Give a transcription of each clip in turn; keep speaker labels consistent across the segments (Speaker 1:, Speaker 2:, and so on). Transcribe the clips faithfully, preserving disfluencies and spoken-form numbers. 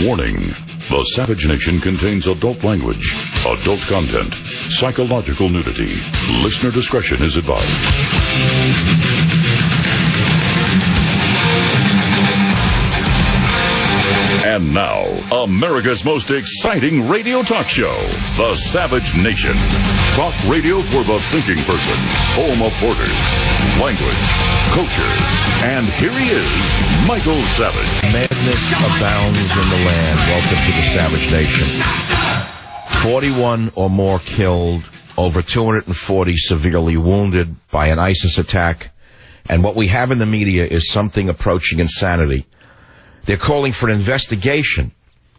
Speaker 1: Warning. The Savage Nation contains adult language, adult content, psychological nudity. Listener discretion is advised. And now, America's most exciting radio talk show, The Savage Nation. Talk radio for the thinking person, home of borders, language, culture. And here he is, Michael Savage.
Speaker 2: Madness abounds in the land. Welcome to The Savage Nation. forty-one or more killed, over two hundred forty severely wounded by an ISIS attack. And what we have in the media is something approaching insanity. They're calling for an investigation,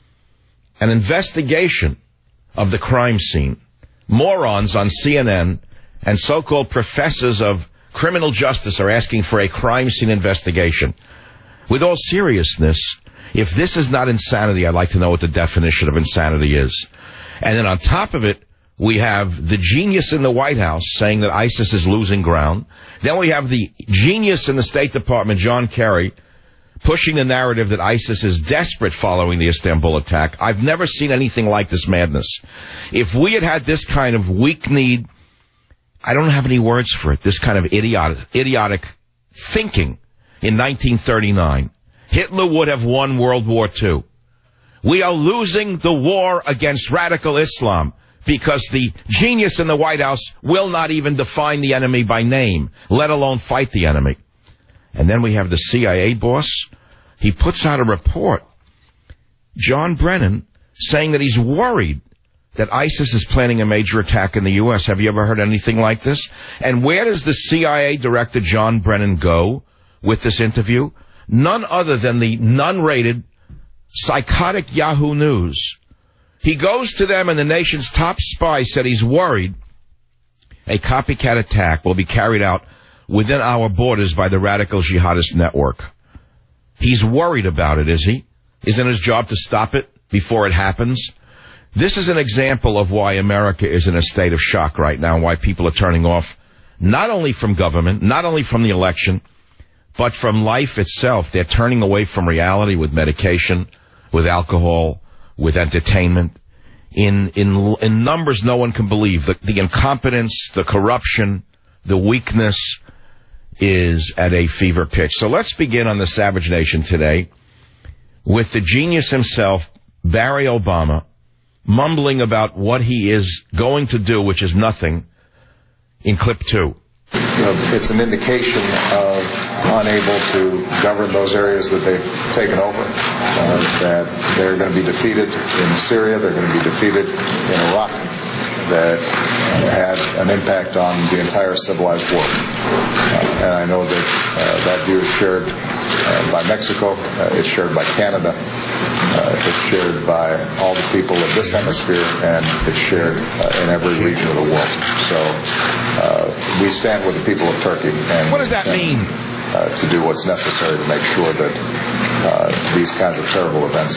Speaker 2: an investigation of the crime scene. Morons on C N N and so-called professors of criminal justice are asking for a crime scene investigation. With all seriousness, if this is not insanity, I'd like to know what the definition of insanity is. And then on top of it, we have the genius in the White House saying that ISIS is losing ground. Then we have the genius in the State Department, John Kerry, pushing the narrative that ISIS is desperate following the Istanbul attack. I've never seen anything like this madness. If we had had this kind of weak-kneed, I don't have any words for it, this kind of idiotic, idiotic thinking in nineteen thirty-nine, Hitler would have won World War Two. We are losing the war against radical Islam because the genius in the White House will not even define the enemy by name, let alone fight the enemy. And then we have the C I A boss. He puts out a report, John Brennan, saying that he's worried that ISIS is planning a major attack in the U S. Have you ever heard anything like this? And where does the C I A director, John Brennan, go with this interview? None other than the non-rated, psychotic Yahoo News. He goes to them, and the nation's top spy said he's worried a copycat attack will be carried out within our borders by the radical jihadist network. He's worried about it, is he? Isn't his job to stop it before it happens? This is an example of why America is in a state of shock right now, and why people are turning off not only from government, not only from the election, but from life itself. They're turning away from reality with medication, with alcohol, with entertainment. In in in numbers no one can believe. The, the incompetence, the corruption, the weakness is at a fever pitch. So let's begin on the Savage Nation today with the genius himself, Barry Obama, mumbling about what he is going to do, which is nothing, in clip two.
Speaker 3: You know, it's an indication of unable to govern those areas that they've taken over, uh, that they're going to be defeated in Syria, they're going to be defeated in Iraq, that had an impact on the entire civilized world. Uh, and I know that uh, that view is shared uh, by Mexico, uh, it's shared by Canada, uh, it's shared by all the people of this hemisphere, and it's shared uh, in every region of the world. So uh, we stand with the people of Turkey. And
Speaker 2: what does that mean?
Speaker 3: Uh, to do what's necessary to make sure that uh, these kinds of terrible events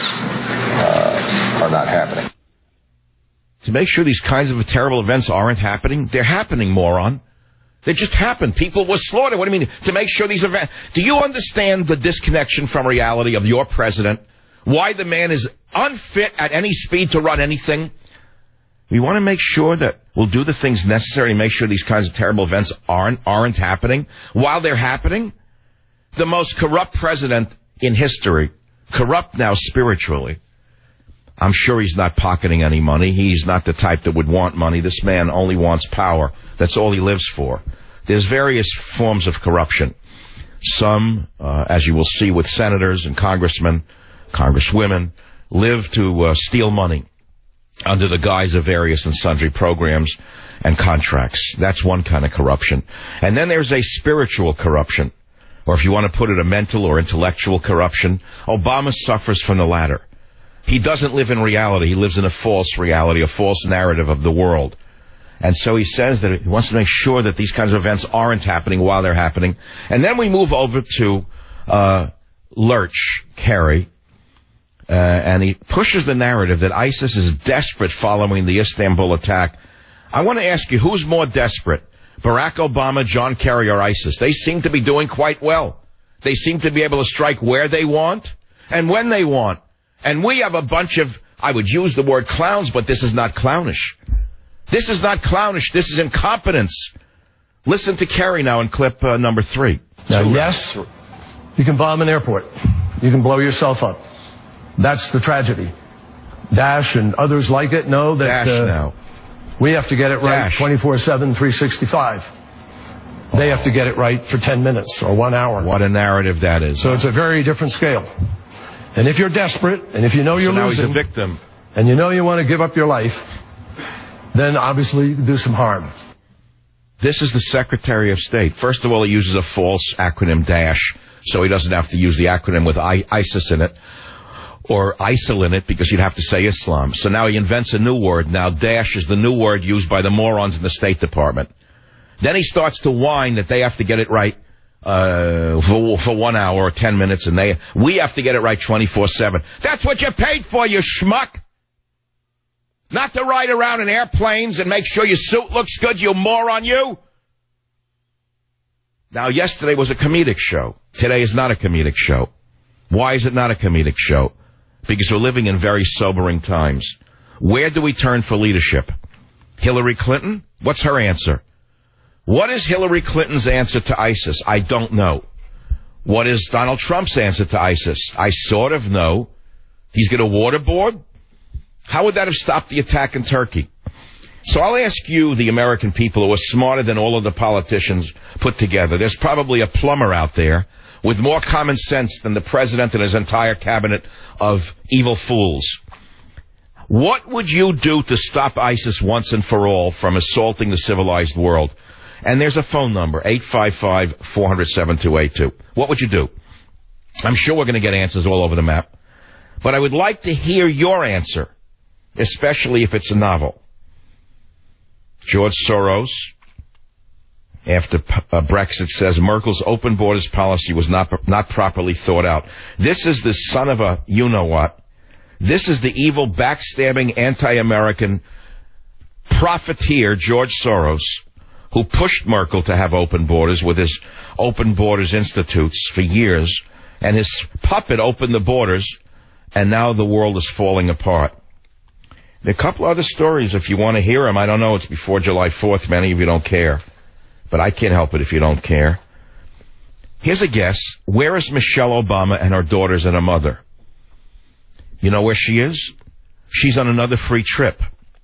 Speaker 3: uh, are not happening.
Speaker 2: To make sure these kinds of terrible events aren't happening? They're happening, moron. They just happened. People were slaughtered. What do you mean? To make sure these events... Do you understand the disconnection from reality of your president? Why the man is unfit at any speed to run anything? We want to make sure that we'll do the things necessary to make sure these kinds of terrible events aren't, aren't happening. While they're happening, the most corrupt president in history, corrupt now spiritually, I'm sure he's not pocketing any money. He's not the type that would want money. This man only wants power. That's all he lives for. There's various forms of corruption. Some, uh, as you will see with senators and congressmen, congresswomen, live to uh, steal money under the guise of various and sundry programs and contracts. That's one kind of corruption. And then there's a spiritual corruption, or if you want to put it, a mental or intellectual corruption. Obama suffers from the latter. He doesn't live in reality. He lives in a false reality, a false narrative of the world. And so he says that he wants to make sure that these kinds of events aren't happening while they're happening. And then we move over to uh Lurch, Kerry, uh, and he pushes the narrative that ISIS is desperate following the Istanbul attack. I want to ask you, who's more desperate, Barack Obama, John Kerry, or ISIS? They seem to be doing quite well. They seem to be able to strike where they want and when they want. And we have a bunch of, I would use the word clowns, but this is not clownish. This is not clownish. This is incompetence. Listen to Kerry now in clip uh, number three.
Speaker 4: Now, yes, you can bomb an airport. You can blow yourself up. That's the tragedy. Dash and others like it know that
Speaker 2: Dash
Speaker 4: uh,
Speaker 2: now.
Speaker 4: we have to get it right
Speaker 2: Dash.
Speaker 4: twenty-four seven, three sixty-five. They have to get it right for ten minutes or one hour.
Speaker 2: What a narrative that is.
Speaker 4: So it's a very different scale. And if you're desperate, and if you know you're
Speaker 2: so now
Speaker 4: losing,
Speaker 2: he's a victim.
Speaker 4: and you know you want to give up your life, then obviously you can do some harm.
Speaker 2: This is the Secretary of State. First of all, he uses a false acronym, DASH, so he doesn't have to use the acronym with I- ISIS in it, or ISIL in it, because you'd have to say Islam. So now he invents a new word. Now DASH is the new word used by the morons in the State Department. Then he starts to whine that they have to get it right uh, for, for one hour or ten minutes, and they we have to get it right twenty-four seven. That's what you paid for, you schmuck! Not to ride around in airplanes and make sure your suit looks good, you moron, you! Now, yesterday was a comedic show. Today is not a comedic show. Why is it not a comedic show? Because we're living in very sobering times. Where do we turn for leadership? Hillary Clinton? What's her answer? What is Hillary Clinton's answer to ISIS? I don't know. What is Donald Trump's answer to ISIS? I sort of know. He's going to waterboard? How would that have stopped the attack in Turkey? So I'll ask you, the American people, who are smarter than all of the politicians put together. There's probably a plumber out there with more common sense than the president and his entire cabinet of evil fools. What would you do to stop ISIS once and for all from assaulting the civilized world? And there's a phone number, eight five five, four hundred, seven two eight two. What would you do? I'm sure we're going to get answers all over the map. But I would like to hear your answer, especially if it's a novel. George Soros, after uh, Brexit, says Merkel's open borders policy was not not properly thought out. This is the son of a you-know-what. This is the evil, backstabbing, anti-American profiteer, George Soros, who pushed Merkel to have open borders with his open borders institutes for years, and his puppet opened the borders, and now the world is falling apart. There are a couple other stories if you want to hear them. I don't know, it's before July fourth. Many of you don't care. But I can't help it if you don't care. Here's a guess. Where is Michelle Obama and her daughters and her mother? You know where she is? She's on another free trip.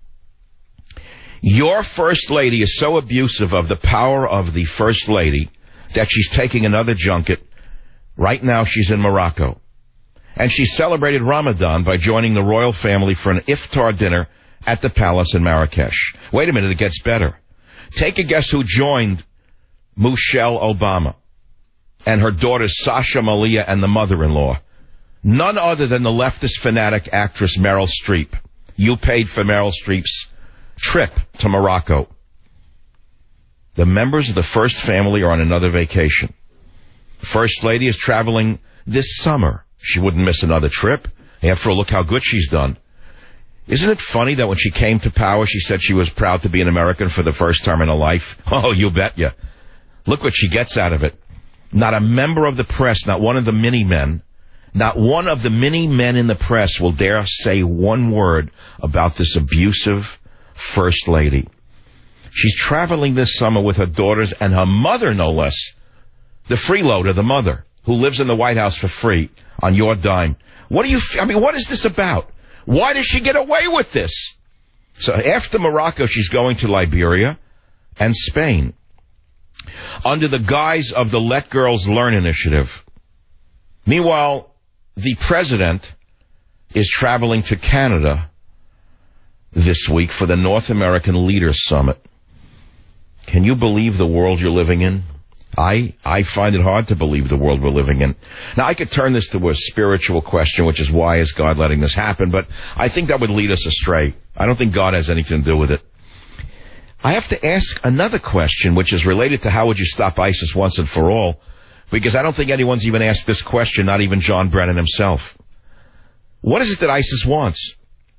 Speaker 2: Your first lady is so abusive of the power of the first lady that she's taking another junket. Right now she's in Morocco. And she celebrated Ramadan by joining the royal family for an iftar dinner at the palace in Marrakesh. Wait a minute, it gets better. Take a guess who joined Michelle Obama and her daughters Sasha, Malia, and the mother-in-law. None other than the leftist fanatic actress Meryl Streep. You paid for Meryl Streep's trip to Morocco. The members of the first family are on another vacation. First lady is traveling this summer. She wouldn't miss another trip. After all, look how good she's done. Isn't it funny that when she came to power, she said she was proud to be an American for the first time in her life? Oh, you bet ya. Look what she gets out of it. Not a member of the press, not one of the mini-men, not one of the mini-men in the press will dare say one word about this abusive first lady. She's traveling this summer with her daughters and her mother, no less. The freeloader, the mother, who lives in the White House for free on your dime. What do you, I mean, what is this about? Why does she get away with this? So after Morocco, she's going to Liberia and Spain under the guise of the Let Girls Learn initiative. Meanwhile, the president is traveling to Canada this week for the North American Leaders Summit. Can you believe the world you're living in? I, I find it hard to believe the world we're living in. Now, I could turn this to a spiritual question, which is why is God letting this happen, but I think that would lead us astray. I don't think God has anything to do with it. I have to ask another question, which is related to how would you stop ISIS once and for all, because I don't think anyone's even asked this question, not even John Brennan himself. What is it that ISIS wants?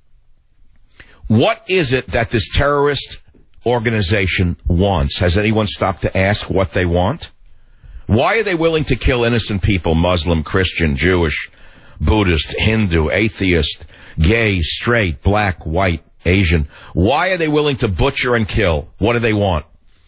Speaker 2: What is it that this terrorist organization wants? Has anyone stopped to ask what they want? Why are they willing to kill innocent people, Muslim, Christian, Jewish, Buddhist, Hindu, atheist, gay, straight, black, white, Asian. Why are they willing to butcher and kill? What do they want?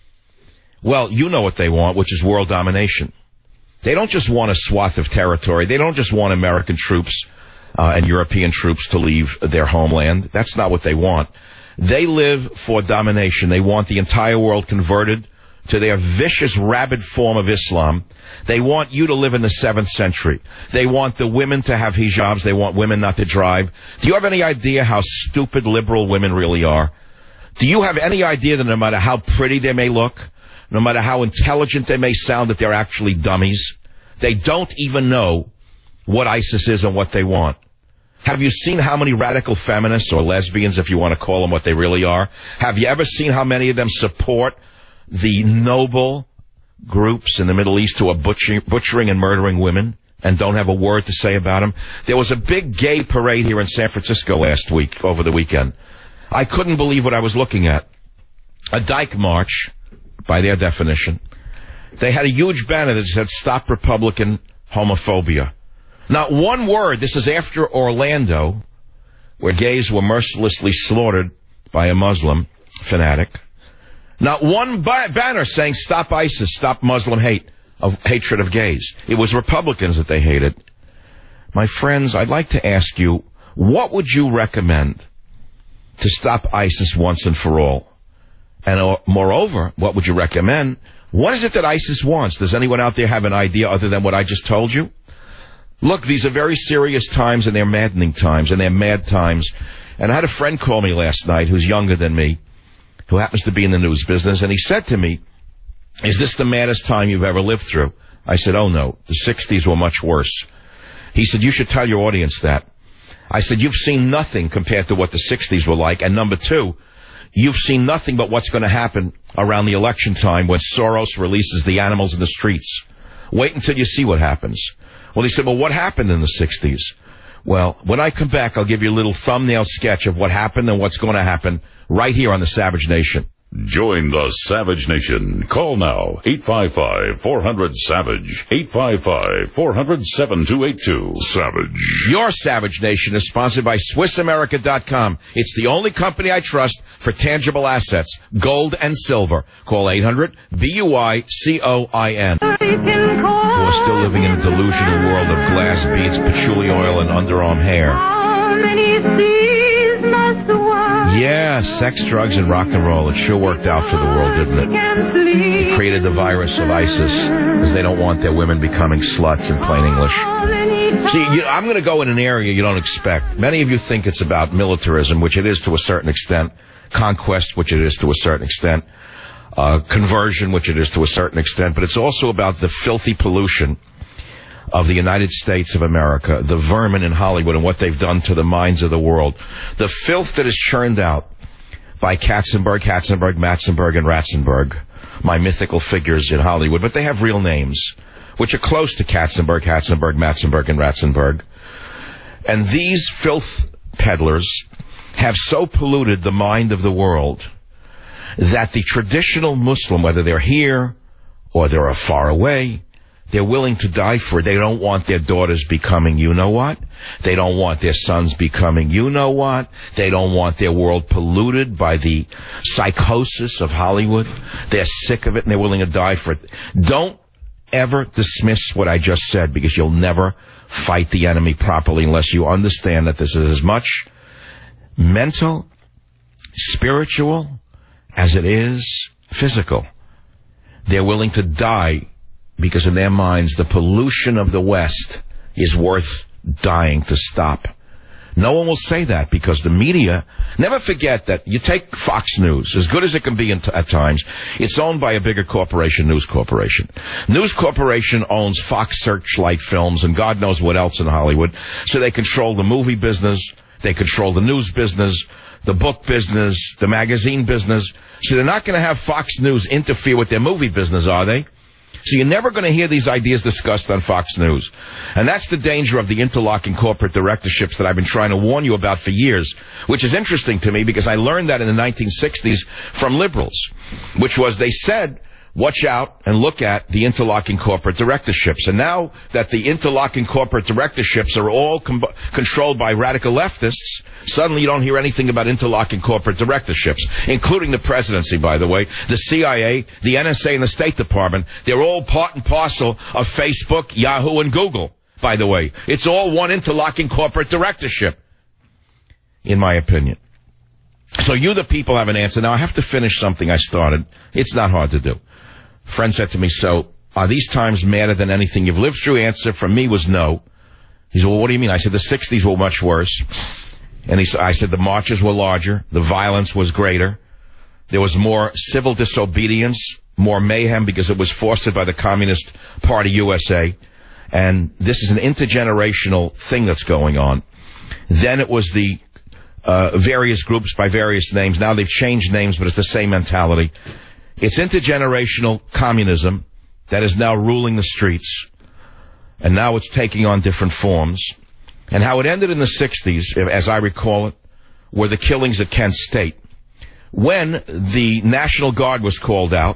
Speaker 2: Well, you know what they want, which is world domination. They don't just want a swath of territory. They don't just want American troops uh, and European troops to leave their homeland. That's not what they want. They live for domination. They want the entire world converted to their vicious, rabid form of Islam. They want you to live in the seventh century. They want the women to have hijabs. They want women not to drive. Do you have any idea how stupid liberal women really are? Do you have any idea that no matter how pretty they may look, no matter how intelligent they may sound, that they're actually dummies? They don't even know what ISIS is and what they want. Have you seen how many radical feminists or lesbians, if you want to call them what they really are? Have you ever seen how many of them support the noble groups in the Middle East who are butchering, butchering and murdering women and don't have a word to say about them? There was a big gay parade here in San Francisco last week, over the weekend. I couldn't believe what I was looking at. A dyke march, by their definition. They had a huge banner that said, "Stop Republican Homophobia." Not one word. This is after Orlando, where gays were mercilessly slaughtered by a Muslim fanatic. Not one ba- banner saying, "Stop ISIS, stop Muslim hate, of hatred of gays." It was Republicans that they hated. My friends, I'd like to ask you, what would you recommend to stop ISIS once and for all? And uh, moreover, what would you recommend? What is it that ISIS wants? Does anyone out there have an idea other than what I just told you? Look, these are very serious times, and they're maddening times, and they're mad times. And I had a friend call me last night who's younger than me, who happens to be in the news business, and he said to me, "Is this the maddest time you've ever lived through?" I said, "Oh, no. The sixties were much worse." He said, "You should tell your audience that." I said, "You've seen nothing compared to what the sixties were like. And number two, you've seen nothing but what's going to happen around the election time when Soros releases the animals in the streets. Wait until you see what happens." Well, he said, "Well, what happened in the sixties?" Well, when I come back, I'll give you a little thumbnail sketch of what happened and what's going to happen right here on the Savage Nation.
Speaker 1: Join the Savage Nation. Call now, eight five five, four hundred, SAVAGE, eight five five, four hundred, seven two eight two. Savage.
Speaker 2: Your Savage Nation is sponsored by Swiss America dot com. It's the only company I trust for tangible assets, gold and silver. Call eight hundred, B U I C O I N. We're still living in a delusional world of glass beads, patchouli oil, and underarm hair. Yeah, sex, drugs, and rock and roll. It sure worked out for the world, didn't it? It created the virus of ISIS because they don't want their women becoming sluts in plain English. See, you, I'm going to go in an area you don't expect. Many of you think it's about militarism, which it is to a certain extent, conquest, which it is to a certain extent, uh, conversion, which it is to a certain extent, but it's also about the filthy pollution of the United States of America, the vermin in Hollywood and what they've done to the minds of the world. The filth that is churned out by Katzenberg, Katzenberg, Matzenberg, and Ratzenberg, my mythical figures in Hollywood, but they have real names, which are close to Katzenberg, Katzenberg, Matzenberg, and Ratzenberg. And these filth peddlers have so polluted the mind of the world that the traditional Muslim, whether they're here or they're far away, they're willing to die for it. They don't want their daughters becoming you-know-what. They don't want their sons becoming you-know-what. They don't want their world polluted by the psychosis of Hollywood. They're sick of it, and they're willing to die for it. Don't ever dismiss what I just said, because you'll never fight the enemy properly unless you understand that this is as much mental, spiritual, as it is physical. They're willing to die because in their minds, the pollution of the West is worth dying to stop. No one will say that because the media, never forget that you take Fox News, as good as it can be at times, it's owned by a bigger corporation, News Corporation. News Corporation owns Fox Searchlight Films and God knows what else in Hollywood, so they control the movie business, they control the news business, the book business, the magazine business. So they're not going to have Fox News interfere with their movie business, are they? So you're never going to hear these ideas discussed on Fox News. And that's the danger of the interlocking corporate directorships that I've been trying to warn you about for years, which is interesting to me because I learned that in the nineteen sixties from liberals, which was they said, watch out and look at the interlocking corporate directorships. And now that the interlocking corporate directorships are all com- controlled by radical leftists, suddenly you don't hear anything about interlocking corporate directorships, including the presidency, by the way, the C I A, the N S A, and the State Department. They're all part and parcel of Facebook, Yahoo, and Google, by the way. It's all one interlocking corporate directorship, in my opinion. So you, the people, have an answer. Now, I have to finish something I started. It's not hard to do. A friend said to me, so are these times madder than anything you've lived through? Answer from me was no. He said, well, what do you mean? I said, the sixties were much worse. And he said, I said, the marches were larger. The violence was greater. There was more civil disobedience, more mayhem because it was fostered by the Communist Party U S A. And this is an intergenerational thing that's going on. Then it was the uh, various groups by various names. Now they've changed names, but it's the same mentality. It's intergenerational communism that is now ruling the streets. And now it's taking on different forms. And how it ended in the sixties, as I recall it, were the killings at Kent State. When the National Guard was called out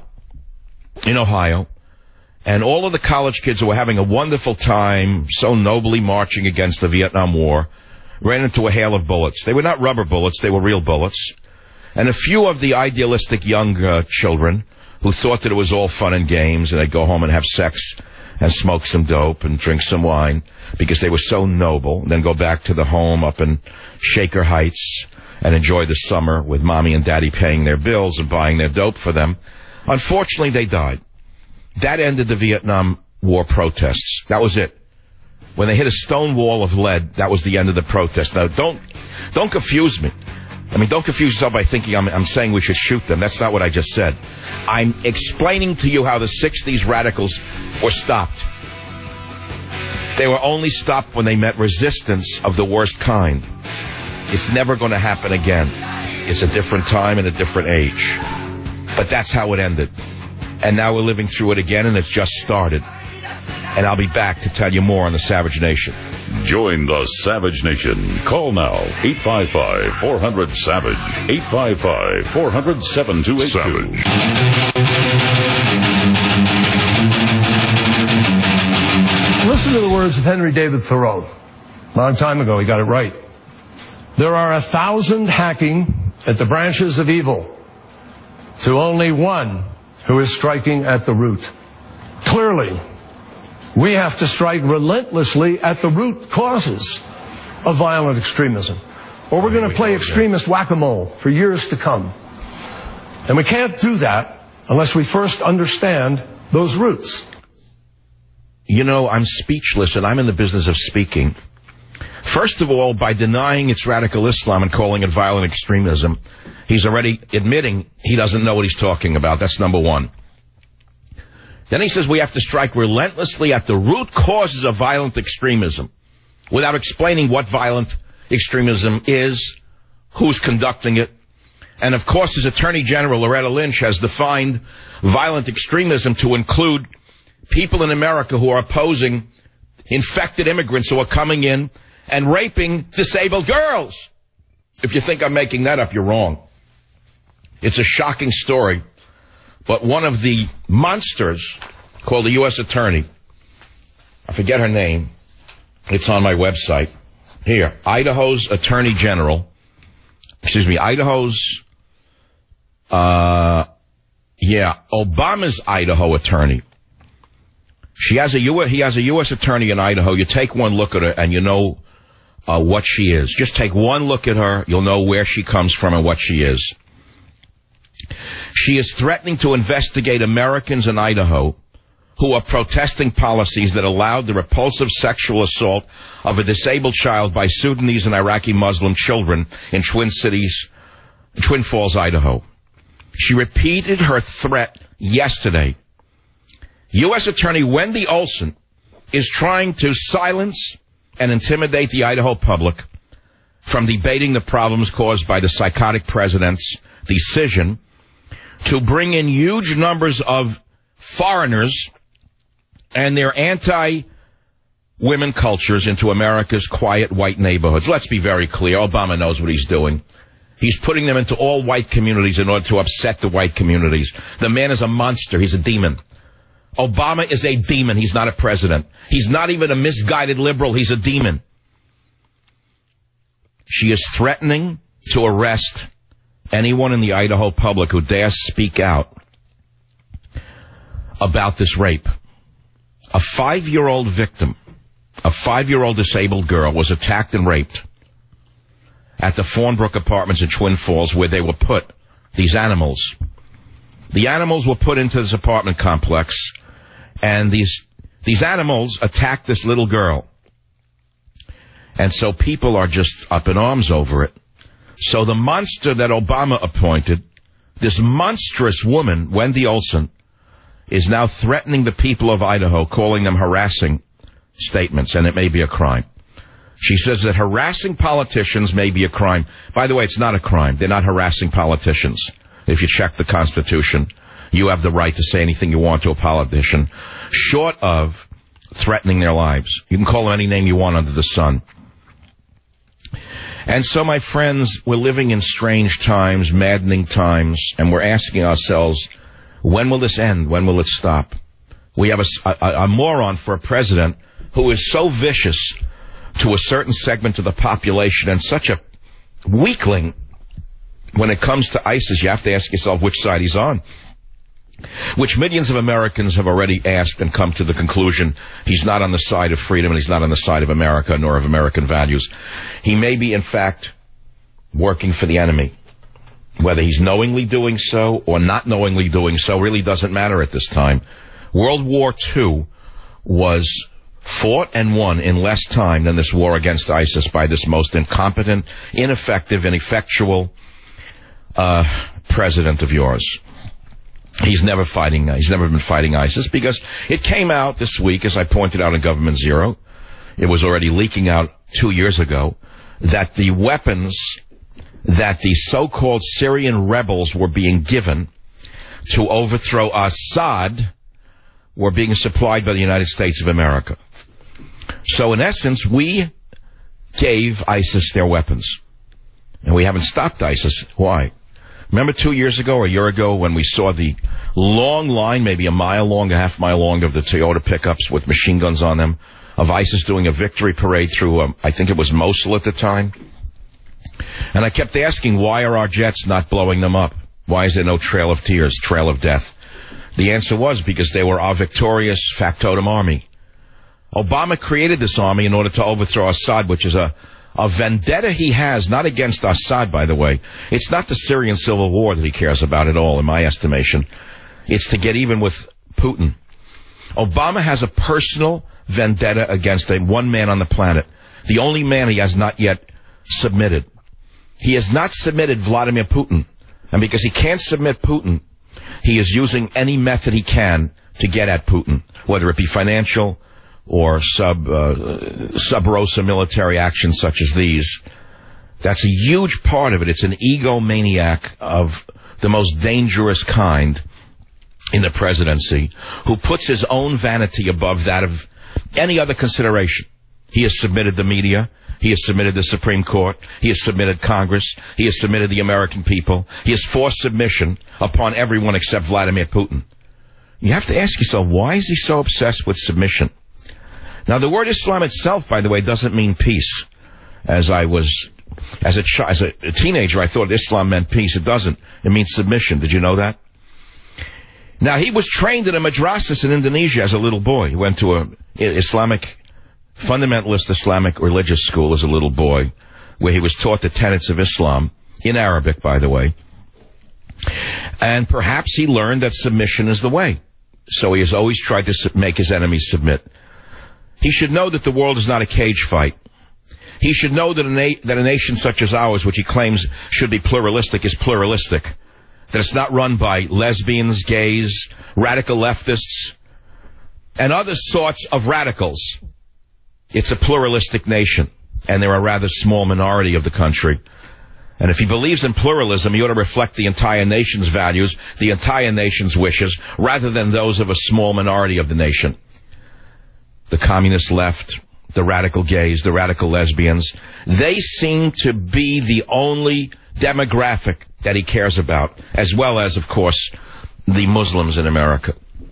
Speaker 2: in Ohio, and all of the college kids who were having a wonderful time, so nobly marching against the Vietnam War, ran into a hail of bullets. They were not rubber bullets, they were real bullets. And a few of the idealistic young uh, children who thought that it was all fun and games, and they'd go home and have sex and smoke some dope and drink some wine because they were so noble, and then go back to the home up in Shaker Heights and enjoy the summer with mommy and daddy paying their bills and buying their dope for them. Unfortunately, they died. That ended the Vietnam War protests. That was it. When they hit a stone wall of lead, that was the end of the protest. Now, don't don't confuse me. I mean, don't confuse yourself by thinking I'm, I'm saying we should shoot them. That's not what I just said. I'm explaining to you how the sixties radicals were stopped. They were only stopped when they met resistance of the worst kind. It's never going to happen again. It's a different time and a different age. But that's how it ended. And now we're living through it again, and it's just started. And I'll be back to tell you more on the Savage Nation.
Speaker 1: Join the Savage Nation. Call now, eight five five, four hundred, SAVAGE, eight five five, four hundred, seven two eight two. Savage.
Speaker 4: Listen to the words of Henry David Thoreau. A long time ago, he got it right. There are a thousand hacking at the branches of evil, to only one who is striking at the root. Clearly, we have to strike relentlessly at the root causes of violent extremism, or we're going to play extremist whack-a-mole for years to come. And we can't do that unless we first understand those roots.
Speaker 2: You know, I'm speechless, and I'm in the business of speaking. First of all, by denying it's radical Islam and calling it violent extremism, he's already admitting he doesn't know what he's talking about. That's number one. Then he says we have to strike relentlessly at the root causes of violent extremism without explaining what violent extremism is, who's conducting it. And, of course, his Attorney General, Loretta Lynch, has defined violent extremism to include people in America who are opposing infected immigrants who are coming in and raping disabled girls. If you think I'm making that up, you're wrong. It's a shocking story. But one of the monsters called the U S Attorney, I forget her name, it's on my website. Here, Idaho's Attorney General, excuse me, Idaho's, uh, yeah, Obama's Idaho Attorney. She has a U S, he has a U S Attorney in Idaho. You take one look at her and you know uh, what she is. Just take one look at her, you'll know where she comes from and what she is. She is threatening to investigate Americans in Idaho who are protesting policies that allowed the repulsive sexual assault of a disabled child by Sudanese and Iraqi Muslim children in Twin Cities, Twin Falls, Idaho. She repeated her threat yesterday. U S Attorney Wendy Olson is trying to silence and intimidate the Idaho public from debating the problems caused by the psychotic president's decision to bring in huge numbers of foreigners and their anti-women cultures into America's quiet white neighborhoods. Let's be very clear. Obama knows what he's doing. He's putting them into all white communities in order to upset the white communities. The man is a monster. He's a demon. Obama is a demon. He's not a president. He's not even a misguided liberal. He's a demon. She is threatening to arrest anyone in the Idaho public who dares speak out about this rape. A five-year-old victim, a five-year-old disabled girl, was attacked and raped at the Fawnbrook Apartments in Twin Falls, where they were put, these animals. The animals were put into this apartment complex, and these these animals attacked this little girl. And so people are just up in arms over it. So the monster that Obama appointed, this monstrous woman, Wendy Olson, is now threatening the people of Idaho, calling them harassing statements, and it may be a crime. She says that harassing politicians may be a crime. By the way, it's not a crime. They're not harassing politicians. If you check the Constitution, you have the right to say anything you want to a politician, short of threatening their lives. You can call them any name you want under the sun. And so, my friends, we're living in strange times, maddening times, and we're asking ourselves, when will this end? When will it stop? We have a, a, a moron for a president who is so vicious to a certain segment of the population and such a weakling when it comes to ISIS. You have to ask yourself which side he's on, which millions of Americans have already asked and come to the conclusion he's not on the side of freedom and he's not on the side of America nor of American values. He may be, in fact, working for the enemy. Whether he's knowingly doing so or not knowingly doing so really doesn't matter at this time. World War Two was fought and won in less time than this war against ISIS by this most incompetent, ineffective, and ineffectual uh, president of yours. He's never fighting, he's never been fighting ISIS because it came out this week, as I pointed out in Government Zero. It was already leaking out two years ago that the weapons that the so-called Syrian rebels were being given to overthrow Assad were being supplied by the United States of America. So in essence, we gave ISIS their weapons. And we haven't stopped ISIS. Why? Remember two years ago or a year ago when we saw the long line, maybe a mile long, a half mile long, of the Toyota pickups with machine guns on them, of ISIS doing a victory parade through, um, I think it was Mosul at the time? And I kept asking, why are our jets not blowing them up? Why is there no trail of tears, trail of death? The answer was because they were our victorious factotum army. Obama created this army in order to overthrow Assad, which is a, a vendetta he has, not against Assad, by the way. It's not the Syrian civil war that he cares about at all, in my estimation. It's to get even with Putin. Obama has a personal vendetta against a one man on the planet, the only man he has not yet submitted. He has not submitted Vladimir Putin. And because he can't submit Putin, he is using any method he can to get at Putin, whether it be financial or sub, uh, sub-Rosa military actions such as these. That's a huge part of it. It's an egomaniac of the most dangerous kind in the presidency who puts his own vanity above that of any other consideration. He has submitted the media. He has submitted the Supreme Court. He has submitted Congress. He has submitted the American people. He has forced submission upon everyone except Vladimir Putin. You have to ask yourself, why is he so obsessed with submission? Now, the word Islam itself, by the way, doesn't mean peace. As I was, as a, ch- as a, a teenager, I thought Islam meant peace. It doesn't. It means submission. Did you know that? Now, he was trained in a madrasas in Indonesia as a little boy. He went to a Islamic, fundamentalist Islamic religious school as a little boy, where he was taught the tenets of Islam, in Arabic, by the way. And perhaps he learned that submission is the way. So he has always tried to make his enemies submit. He should know that the world is not a cage fight. He should know that a, na- that a nation such as ours, which he claims should be pluralistic, is pluralistic. That it's not run by lesbians, gays, radical leftists, and other sorts of radicals. It's a pluralistic nation, and they're a rather small minority of the country. And if he believes in pluralism, he ought to reflect the entire nation's values, the entire nation's wishes, rather than those of a small minority of the nation. The communist left, the radical gays, the radical lesbians, they seem to be the only demographic that he cares about, as well as, of course, the Muslims in America.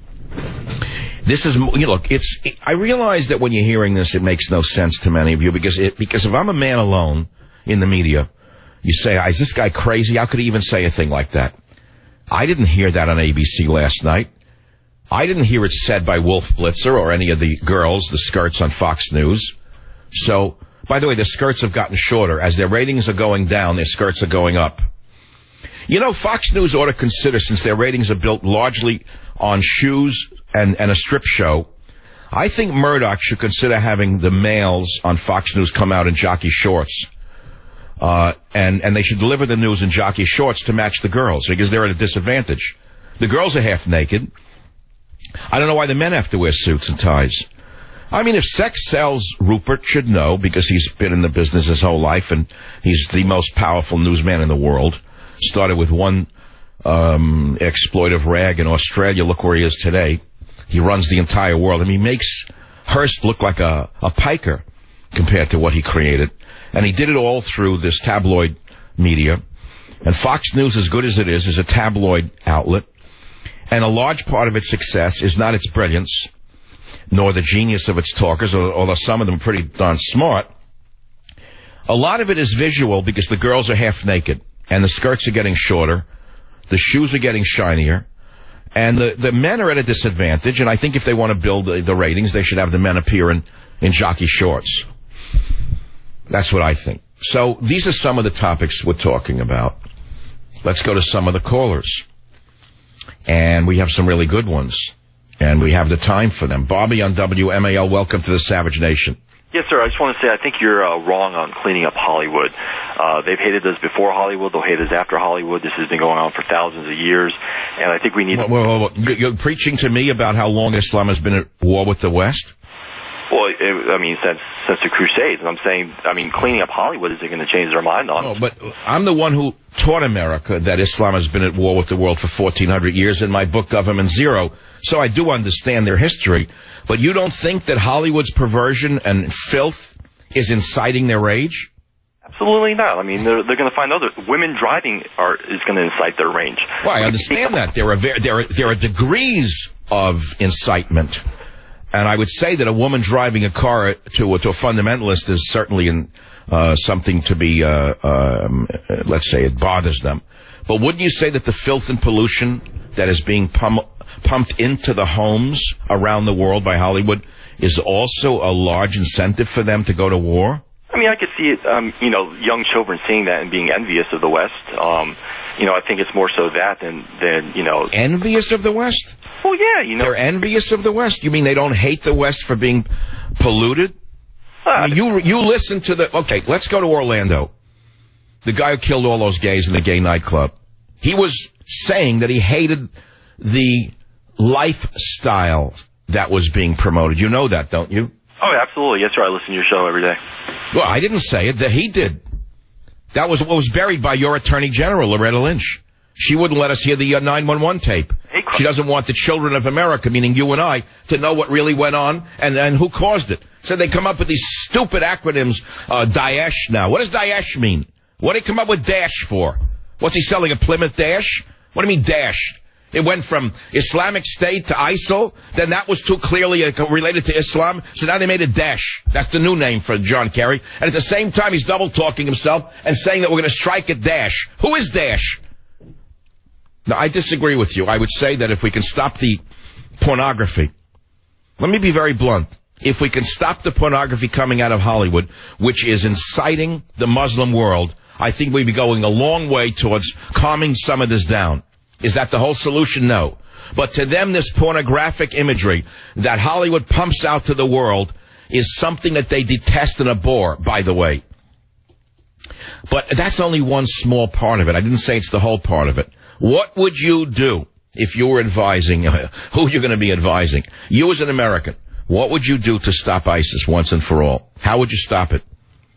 Speaker 2: This is, you know, look, it's, it, I realize that when you're hearing this, it makes no sense to many of you, because it, because if I'm a man alone in the media, you say, is this guy crazy? How could he even say a thing like that? I didn't hear that on A B C last night. I didn't hear it said by Wolf Blitzer or any of the girls, the skirts on Fox News. So, by the way, the skirts have gotten shorter. As their ratings are going down, their skirts are going up. You know, Fox News ought to consider, since their ratings are built largely on shoes and, and a strip show, I think Murdoch should consider having the males on Fox News come out in jockey shorts. Uh, and, and they should deliver the news in jockey shorts to match the girls, because they're at a disadvantage. The girls are half naked. I don't know why the men have to wear suits and ties. I mean, if sex sells, Rupert should know, because he's been in the business his whole life, and he's the most powerful newsman in the world. Started with one um, exploitive rag in Australia. Look where he is today. He runs the entire world. I mean, he makes Hearst look like a, a piker compared to what he created. And he did it all through this tabloid media. And Fox News, as good as it is, is a tabloid outlet. And a large part of its success is not its brilliance, nor the genius of its talkers, although some of them are pretty darn smart. A lot of it is visual, because the girls are half naked, and the skirts are getting shorter, the shoes are getting shinier, and the, the men are at a disadvantage, and I think if they want to build the, the ratings, they should have the men appear in, in jockey shorts. That's what I think. So these are some of the topics we're talking about. Let's go to some of the callers. And we have some really good ones. And we have the time for them. Bobby on W M A L, welcome to the Savage Nation.
Speaker 5: Yes, sir. I just want to say I think you're uh, wrong on cleaning up Hollywood. Uh, they've hated us before Hollywood. They'll hate us after Hollywood. This has been going on for thousands of years. And I think we need...
Speaker 2: Whoa, whoa, whoa. You're preaching to me about how long Islam has been at war with the West?
Speaker 5: Well, it, I mean, since since the Crusades. And I'm saying, I mean, cleaning up Hollywood isn't going to change their mind on
Speaker 2: Oh,
Speaker 5: it.
Speaker 2: but I'm the one who taught America that Islam has been at war with the world for fourteen hundred years in my book, Government Zero. So I do understand their history. But you don't think that Hollywood's perversion and filth is inciting their rage?
Speaker 5: Absolutely not. I mean, they're, they're going to find other... Women driving are is going to incite their rage.
Speaker 2: Well, I understand that. There are, ver- there are, there are degrees of incitement. And I would say that a woman driving a car to, to a fundamentalist is certainly in, uh, something to be, uh, um, let's say it bothers them. But wouldn't you say that the filth and pollution that is being pum- pumped into the homes around the world by Hollywood is also a large incentive for them to go to war?
Speaker 5: I mean, I could see it, um, you know, young children seeing that and being envious of the West. Um, you know, I think it's more so that than, than, you know...
Speaker 2: Envious of the West?
Speaker 5: Well, yeah, you know...
Speaker 2: They're envious of the West? You mean they don't hate the West for being polluted?
Speaker 5: Uh,
Speaker 2: I mean, you, you listen to the... Okay, let's go to Orlando. The guy who killed all those gays in the gay nightclub. He was saying that he hated the lifestyle that was being promoted. You know that, don't you?
Speaker 5: Oh, absolutely. Yes, sir. I listen to your show every day.
Speaker 2: Well, I didn't say it. That he did. That was what was buried by your Attorney General, Loretta Lynch. She wouldn't let us hear the uh, nine one one tape.
Speaker 5: Hey,
Speaker 2: she doesn't want the children of America, meaning you and I, to know what really went on and, and who caused it. So they come up with these stupid acronyms, uh, Daesh now. What does Daesh mean? What did he come up with Dash for? What's he selling, a Plymouth Dash? What do you mean Dash? It went from Islamic State to ISIL. Then that was too clearly related to Islam. So now they made it Daesh. That's the new name for John Kerry. And at the same time, he's double-talking himself and saying that we're going to strike at Daesh. Who is Daesh? No, I disagree with you. I would say that if we can stop the pornography, let me be very blunt. If we can stop the pornography coming out of Hollywood, which is inciting the Muslim world, I think we'd be going a long way towards calming some of this down. Is that the whole solution? No. But to them, this pornographic imagery that Hollywood pumps out to the world is something that they detest and abhor, by the way. But that's only one small part of it. I didn't say it's the whole part of it. What would you do if you were advising, uh, who you're going to be advising? You as an American, what would you do to stop ISIS once and for all? How would you stop it?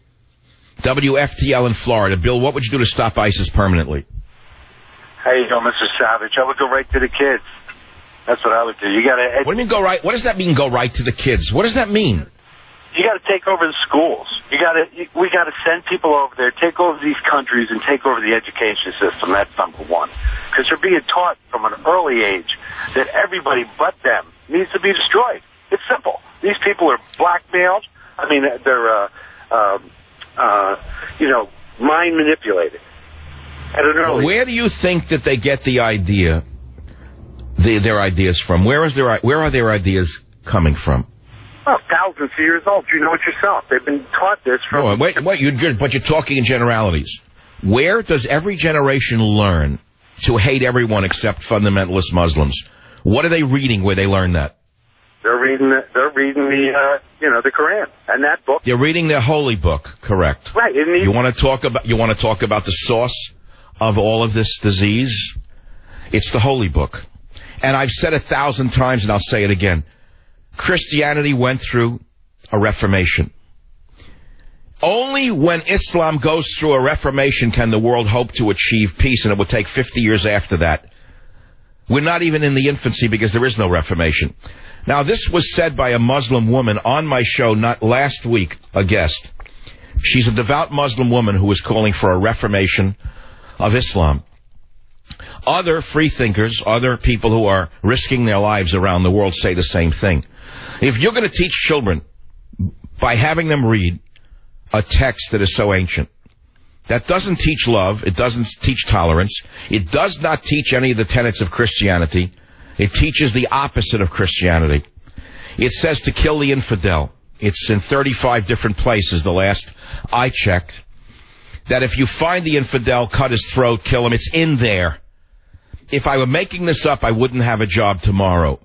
Speaker 2: W F T L in Florida. Bill, what would you do to stop ISIS permanently?
Speaker 6: How you doing, Mister Savage? I would go right to the kids. That's what I would do. You got to.
Speaker 2: What do you mean go right? What does that mean? Go right to the kids. What does that mean?
Speaker 6: you got to take over the schools. You got to, we got to send people over there, take over these countries, and take over the education system. That's number one, because they're being taught from an early age that everybody but them needs to be destroyed. It's simple. These people are blackmailed. I mean, they're, uh, uh, uh, you know, mind manipulated at an early.
Speaker 2: Where do you think that they get the idea, the, their ideas from? Where is their, where are their ideas coming from?
Speaker 6: Well, thousands of years old. You know it yourself. They've been taught this from...
Speaker 2: Oh, wait, wait, you're, but you're talking in generalities. Where does every generation learn to hate everyone except fundamentalist Muslims? What are they reading where they learn that?
Speaker 6: They're reading the, they're reading the, uh, you know, the Quran and that book.
Speaker 2: They're reading their holy book, correct?
Speaker 6: Right. Needs-
Speaker 2: you want to talk about, you want to talk about the source of all of this disease? It's the holy book. And I've said a thousand times, and I'll say it again. Christianity went through a reformation. Only when Islam goes through a reformation can the world hope to achieve peace, and it would take fifty years after that. We're not even in the infancy because there is no reformation. Now, this was said by a Muslim woman on my show, not last week, a guest. She's a devout Muslim woman who is calling for a reformation of Islam. Other free thinkers, other people who are risking their lives around the world say the same thing. If you're going to teach children by having them read a text that is so ancient, that doesn't teach love, it doesn't teach tolerance, it does not teach any of the tenets of Christianity, it teaches the opposite of Christianity. It says to kill the infidel. It's in thirty-five different places, the last I checked, that if you find the infidel, cut his throat, kill him. It's in there. If I were making this up, I wouldn't have a job tomorrow.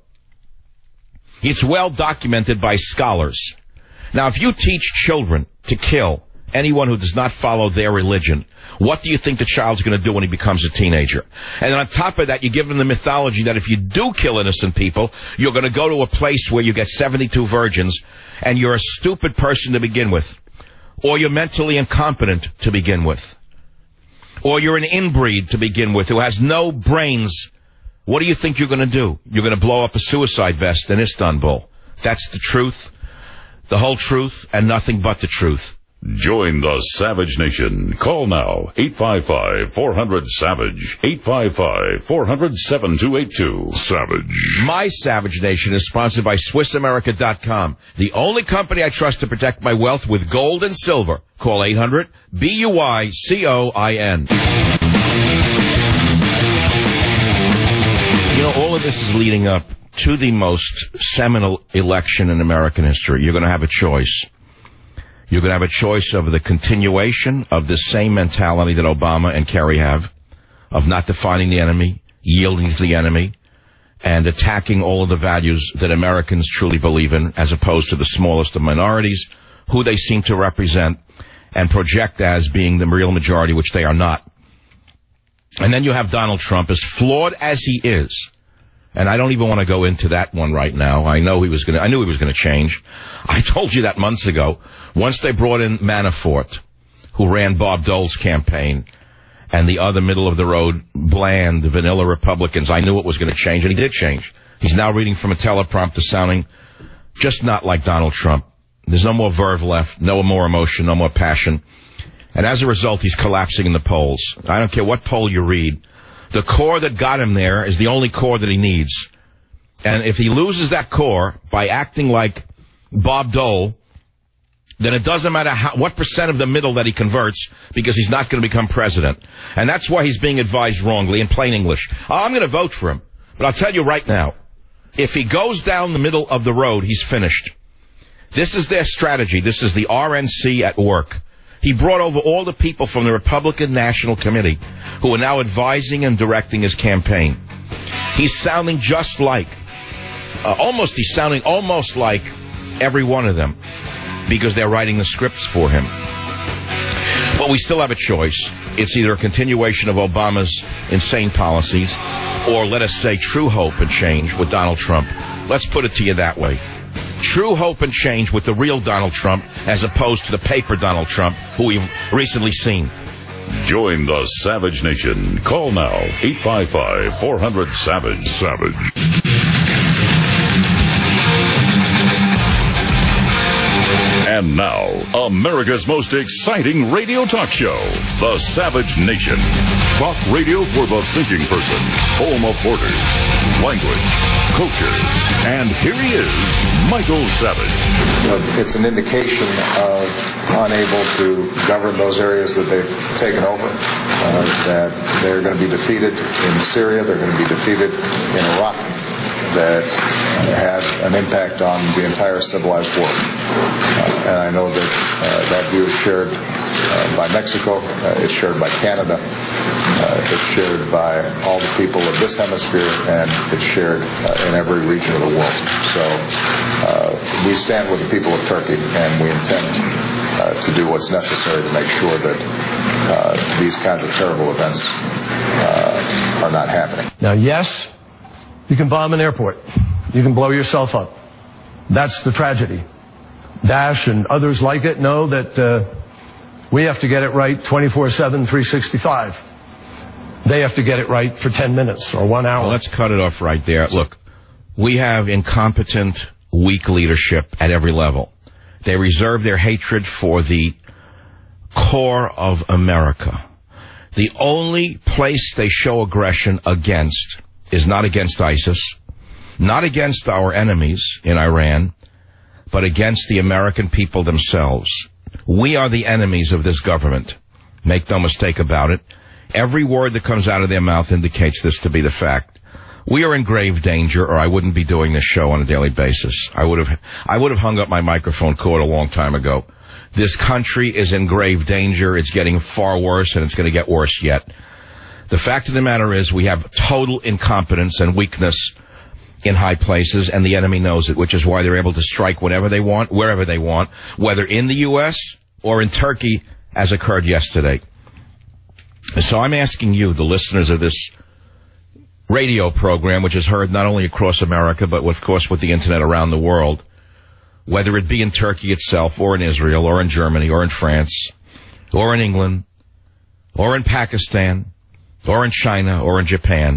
Speaker 2: It's well documented by scholars. Now, if you teach children to kill anyone who does not follow their religion, what do you think the child's going to do when he becomes a teenager? And then on top of that, you give them the mythology that if you do kill innocent people, you're going to go to a place where you get seventy-two virgins, and you're a stupid person to begin with. Or you're mentally incompetent to begin with. Or you're an inbreed to begin with who has no brains. What do you think you're going to do? You're going to blow up a suicide vest in Istanbul. That's the truth, the whole truth, and nothing but the truth.
Speaker 1: Join the Savage Nation. Call now, eight five five, four hundred, SAVAGE, eight five five, four hundred, seven two eight two. Savage.
Speaker 2: My Savage Nation is sponsored by Swiss America dot com, the only company I trust to protect my wealth with gold and silver. Call eight hundred, B U I C O I N. You know, all of this is leading up to the most seminal election in American history. You're going to have a choice. You're going to have a choice of the continuation of the same mentality that Obama and Kerry have, of not defining the enemy, yielding to the enemy, and attacking all of the values that Americans truly believe in, as opposed to the smallest of minorities, who they seem to represent and project as being the real majority, which they are not. And then you have Donald Trump, as flawed as he is. And I don't even want to go into that one right now. I know he was going to, I knew he was going to change. I told you that months ago. Once they brought in Manafort, who ran Bob Dole's campaign, and the other middle-of-the-road, bland, vanilla Republicans, I knew it was going to change, and he did change. He's now reading from a teleprompter sounding just not like Donald Trump. There's no more verve left, no more emotion, no more passion. And as a result, he's collapsing in the polls. I don't care what poll you read. The core that got him there is the only core that he needs. And if he loses that core by acting like Bob Dole, then it doesn't matter how, what percent of the middle that he converts, because he's not going to become president. And that's why he's being advised wrongly, in plain English. Oh, I'm going to vote for him. But I'll tell you right now, if he goes down the middle of the road, he's finished. This is their strategy. This is the R N C at work. He brought over all the people from the Republican National Committee who are now advising and directing his campaign. He's sounding just like, uh, almost, he's sounding almost like every one of them, because they're writing the scripts for him. But we still have a choice. It's either a continuation of Obama's insane policies, or let us say true hope and change with Donald Trump. Let's put it to you that way. True hope and change with the real Donald Trump, as opposed to the paper Donald Trump, who we've recently seen.
Speaker 1: Join the Savage Nation. Call now, eight five five, four hundred, SAVAGE. Savage. And now, America's most exciting radio talk show, The Savage Nation. Talk radio for the thinking person, home of borders, language, culture. And here he is, Michael Savage.
Speaker 3: It's an indication of unable to govern those areas that they've taken over, uh, that they're going to be defeated in Syria, they're going to be defeated in Iraq, that had an impact on the entire civilized world. Uh, and I know that uh, that view is shared uh, by Mexico, uh, it's shared by Canada, uh, it's shared by all the people of this hemisphere, and it's shared uh, in every region of the world. So uh, we stand with the people of Turkey, and we intend uh, to do what's necessary to make sure that uh, these kinds of terrible events uh, are not happening.
Speaker 4: Now, yes, you can bomb an airport. You can blow yourself up. That's the tragedy. Daesh and others like it know that uh, we have to get it right twenty-four seven, three sixty-five. They have to get it right for ten minutes or one hour.
Speaker 2: Well, let's cut it off right there. Look, we have incompetent, weak leadership at every level. They reserve their hatred for the core of America. The only place they show aggression against is not against ISIS, not against our enemies in Iran, but against the American people themselves. We are the enemies of this government. Make no mistake about it. Every word that comes out of their mouth indicates this to be the fact. We are in grave danger, or I wouldn't be doing this show on a daily basis. I would have, I would have hung up my microphone cord a long time ago. This country is in grave danger. It's getting far worse, and it's going to get worse yet. The fact of the matter is we have total incompetence and weakness in high places, and the enemy knows it, which is why they're able to strike whenever they want, wherever they want, whether in the U S or in Turkey, as occurred yesterday. So I'm asking you, the listeners of this radio program, which is heard not only across America, but of course with the internet around the world, whether it be in Turkey itself, or in Israel, or in Germany, or in France, or in England, or in Pakistan, or in China, or in Japan,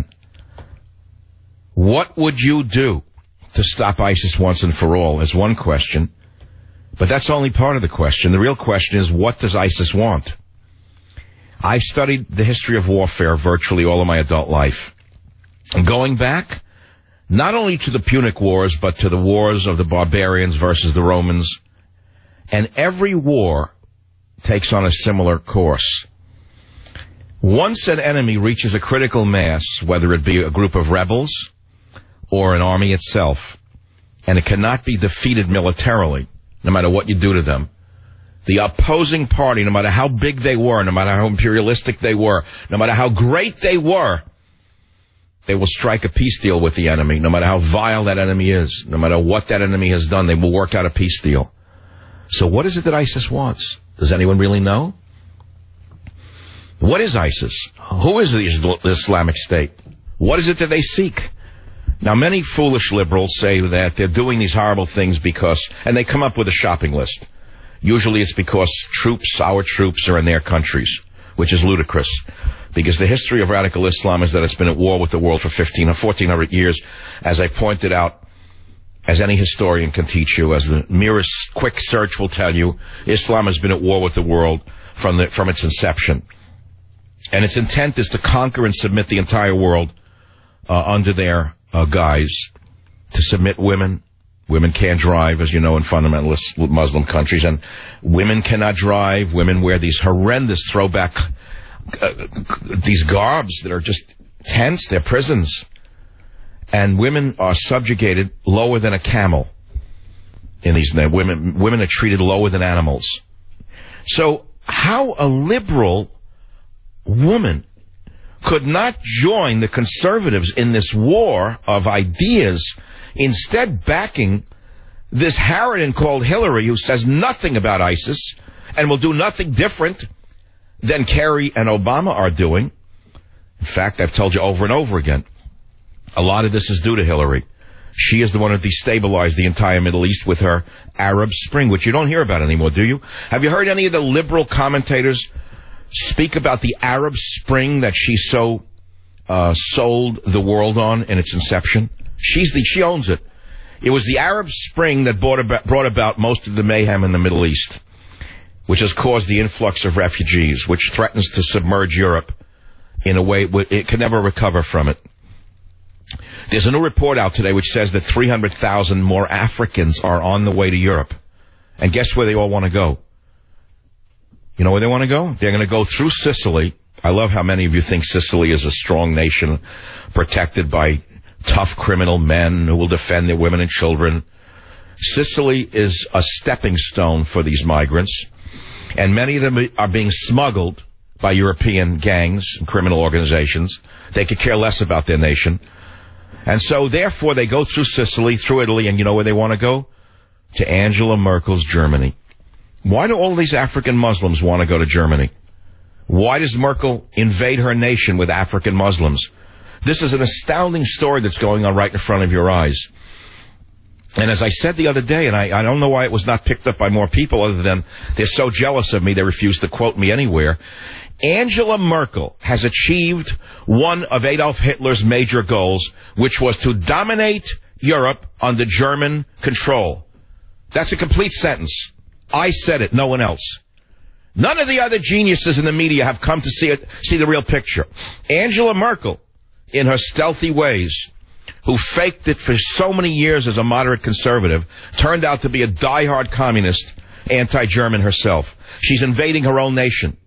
Speaker 2: what would you do to stop ISIS once and for all is one question. But that's only part of the question. The real question is, what does ISIS want? I've studied the history of warfare virtually all of my adult life. Going back, not only to the Punic Wars, but to the wars of the barbarians versus the Romans. And every war takes on a similar course. Once an enemy reaches a critical mass, whether it be a group of rebels or an army itself, and it cannot be defeated militarily, no matter what you do to them, the opposing party, no matter how big they were, no matter how imperialistic they were, no matter how great they were, they will strike a peace deal with the enemy, no matter how vile that enemy is, no matter what that enemy has done, they will work out a peace deal. So what is it that ISIS wants? Does anyone really know? What is ISIS? Who is the Islamic State? What is it that they seek? Now, many foolish liberals say that they're doing these horrible things because, and they come up with a shopping list. Usually it's because troops, our troops, are in their countries, which is ludicrous. Because the history of radical Islam is that it's been at war with the world for fifteen or fourteen hundred years. As I pointed out, as any historian can teach you, as the merest quick search will tell you, Islam has been at war with the world from the, from its inception. And its intent is to conquer and submit the entire world uh, under their uh, guise, to submit women. Women can't drive, as you know, in fundamentalist Muslim countries, and women cannot drive. Women wear these horrendous throwback, uh, these garbs that are just tents. They're prisons. And women are subjugated lower than a camel. In these women, women are treated lower than animals. So how a liberal woman could not join the conservatives in this war of ideas, instead backing this harridan called Hillary, who says nothing about ISIS and will do nothing different than Kerry and Obama are doing. In fact, I've told you over and over again, a lot of this is due to Hillary. She is the one who destabilized the entire Middle East with her Arab Spring, which you don't hear about anymore, do you? Have you heard any of the liberal commentators speak about the Arab Spring that she so uh, sold the world on in its inception? She's the, she owns it. It was the Arab Spring that brought about, brought about most of the mayhem in the Middle East, which has caused the influx of refugees, which threatens to submerge Europe in a way it can never recover from it. There's a new report out today which says that three hundred thousand more Africans are on the way to Europe. And guess where they all want to go? You know where they want to go? They're going to go through Sicily. I love how many of you think Sicily is a strong nation protected by tough criminal men who will defend their women and children. Sicily is a stepping stone for these migrants, and many of them are being smuggled by European gangs and criminal organizations. They could care less about their nation. And so, therefore, they go through Sicily, through Italy, and you know where they want to go? To Angela Merkel's Germany. Why do all these African Muslims want to go to Germany? Why does Merkel invade her nation with African Muslims? This is an astounding story that's going on right in front of your eyes. And as I said the other day, and I, I don't know why it was not picked up by more people other than they're so jealous of me they refuse to quote me anywhere, Angela Merkel has achieved one of Adolf Hitler's major goals, which was to dominate Europe under German control. That's a complete sentence. I said it, no one else. None of the other geniuses in the media have come to see it, see the real picture. Angela Merkel, in her stealthy ways, who faked it for so many years as a moderate conservative, turned out to be a diehard communist, anti-German herself. She's invading her own nation.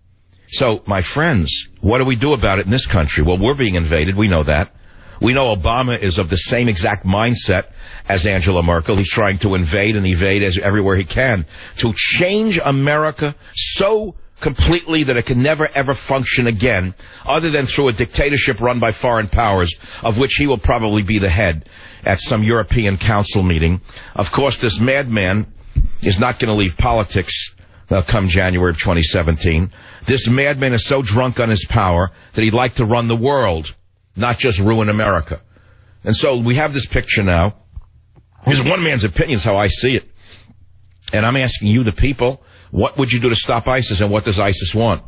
Speaker 2: So, my friends, what do we do about it in this country? Well, we're being invaded. We know that. We know Obama is of the same exact mindset as Angela Merkel. He's trying to invade and evade as everywhere he can to change America so completely that it can never, ever function again, other than through a dictatorship run by foreign powers, of which he will probably be the head at some European Council meeting. Of course, this madman is not going to leave politics uh, come January of twenty seventeen. This madman is so drunk on his power that he'd like to run the world, not just ruin America. And so we have this picture now. Here's one man's opinion, is how I see it. And I'm asking you, the people, what would you do to stop ISIS, and what does ISIS want?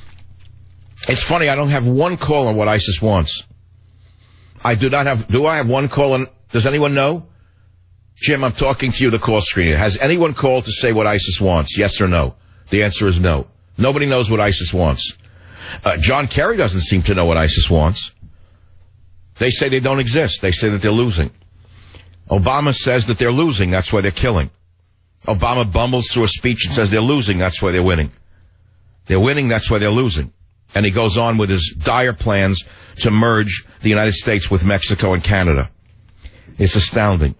Speaker 2: It's funny, I don't have one call on what ISIS wants. I do not have, do I have one call on, does anyone know? Jim, I'm talking to you, the call screener. Has anyone called to say what ISIS wants, yes or no? The answer is no. Nobody knows what ISIS wants. Uh, John Kerry doesn't seem to know what ISIS wants. They say they don't exist. They say that they're losing. Obama says that they're losing, that's why they're killing. Obama bumbles through a speech and says they're losing, that's why they're winning. They're winning, that's why they're losing. And he goes on with his dire plans to merge the United States with Mexico and Canada. It's astounding.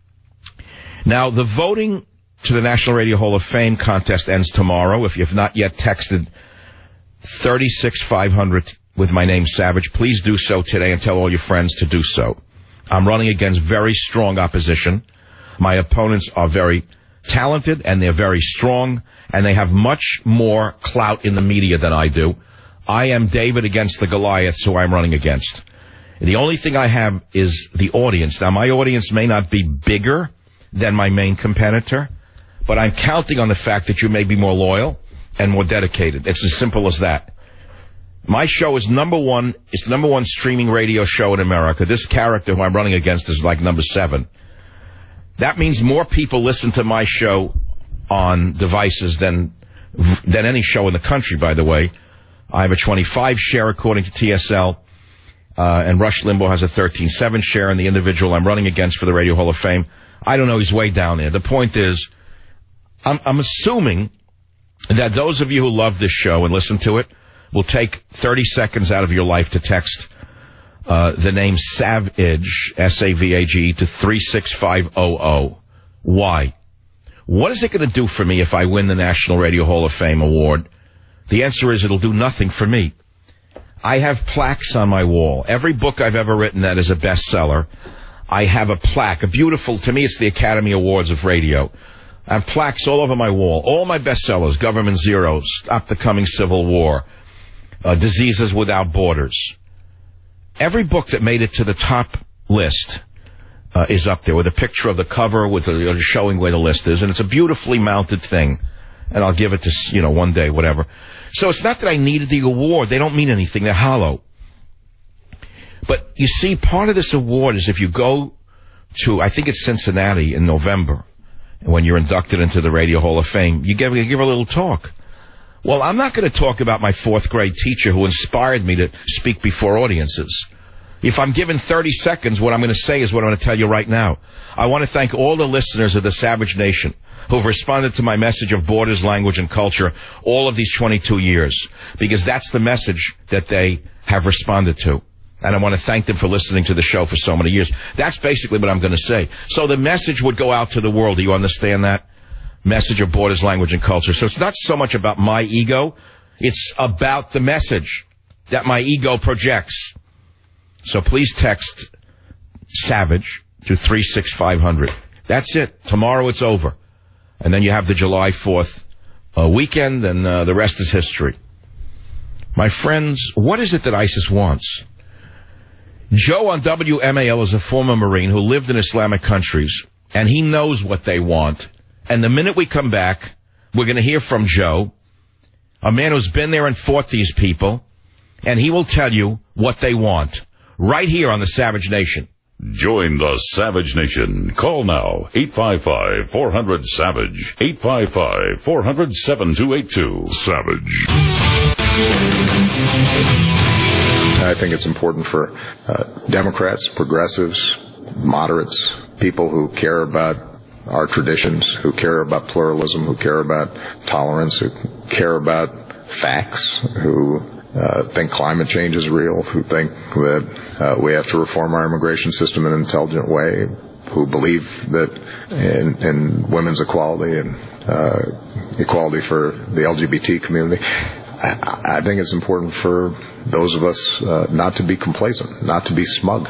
Speaker 2: Now, the voting to the National Radio Hall of Fame contest ends tomorrow. If you've not yet texted thirty-six five hundred with my name, Savage, please do so today and tell all your friends to do so. I'm running against very strong opposition. My opponents are very talented, and they're very strong, and they have much more clout in the media than I do. I am David against the Goliaths who I'm running against. The only thing I have is the audience. Now, my audience may not be bigger than my main competitor, but I'm counting on the fact that you may be more loyal and more dedicated. It's as simple as that. My show is number one, it's the number one streaming radio show in America. This character who I'm running against is like number seven. That means more people listen to my show on devices than than any show in the country, by the way. I have a twenty-five share according to T S L, uh, and Rush Limbaugh has a thirteen seven share, and the individual I'm running against for the Radio Hall of Fame, I don't know, he's way down there. The point is, I'm, I'm assuming that those of you who love this show and listen to it will take thirty seconds out of your life to text uh, the name Savage, S A V A G E, to three six five hundred. Why? What is it going to do for me if I win the National Radio Hall of Fame award? The answer is it'll do nothing for me. I have plaques on my wall. Every book I've ever written that is a bestseller, I have a plaque. A beautiful, to me, it's the Academy Awards of radio. I have plaques all over my wall. All my bestsellers, Government Zero, Stop the Coming Civil War, uh, Diseases Without Borders. Every book that made it to the top list uh, is up there with a picture of the cover with a, showing where the list is, and it's a beautifully mounted thing. And I'll give it to, you know, one day, whatever. So it's not that I needed the award. They don't mean anything. They're hollow. But you see, part of this award is if you go to, I think it's Cincinnati in November, when you're inducted into the Radio Hall of Fame, you give, you give a little talk. Well, I'm not going to talk about my fourth grade teacher who inspired me to speak before audiences. If I'm given thirty seconds, what I'm going to say is what I'm going to tell you right now. I want to thank all the listeners of the Savage Nation who've responded to my message of borders, language, and culture all of these twenty-two years, because that's the message that they have responded to. And I want to thank them for listening to the show for so many years. That's basically what I'm going to say. So the message would go out to the world. Do you understand that? Message of borders, language, and culture. So it's not so much about my ego. It's about the message that my ego projects. So please text SAVAGE to three six five hundred. That's it. Tomorrow it's over. And then you have the July fourth uh, weekend, and uh, the rest is history. My friends, what is it that ISIS wants? Joe on W M A L is a former Marine who lived in Islamic countries, and he knows what they want. And the minute we come back, we're going to hear from Joe, a man who's been there and fought these people, and he will tell you what they want, right here on the Savage Nation.
Speaker 1: Join the Savage Nation. Call now, eight five five, four hundred, SAVAGE, eight five five, four hundred, seven two eight two. Savage.
Speaker 3: I think it's important for uh, Democrats, progressives, moderates, people who care about our traditions, who care about pluralism, who care about tolerance, who care about facts, who uh, think climate change is real, who think that uh, we have to reform our immigration system in an intelligent way, who believe that in, in women's equality and uh, equality for the L G B T community. I, I think it's important for those of us uh, not to be complacent, not to be smug.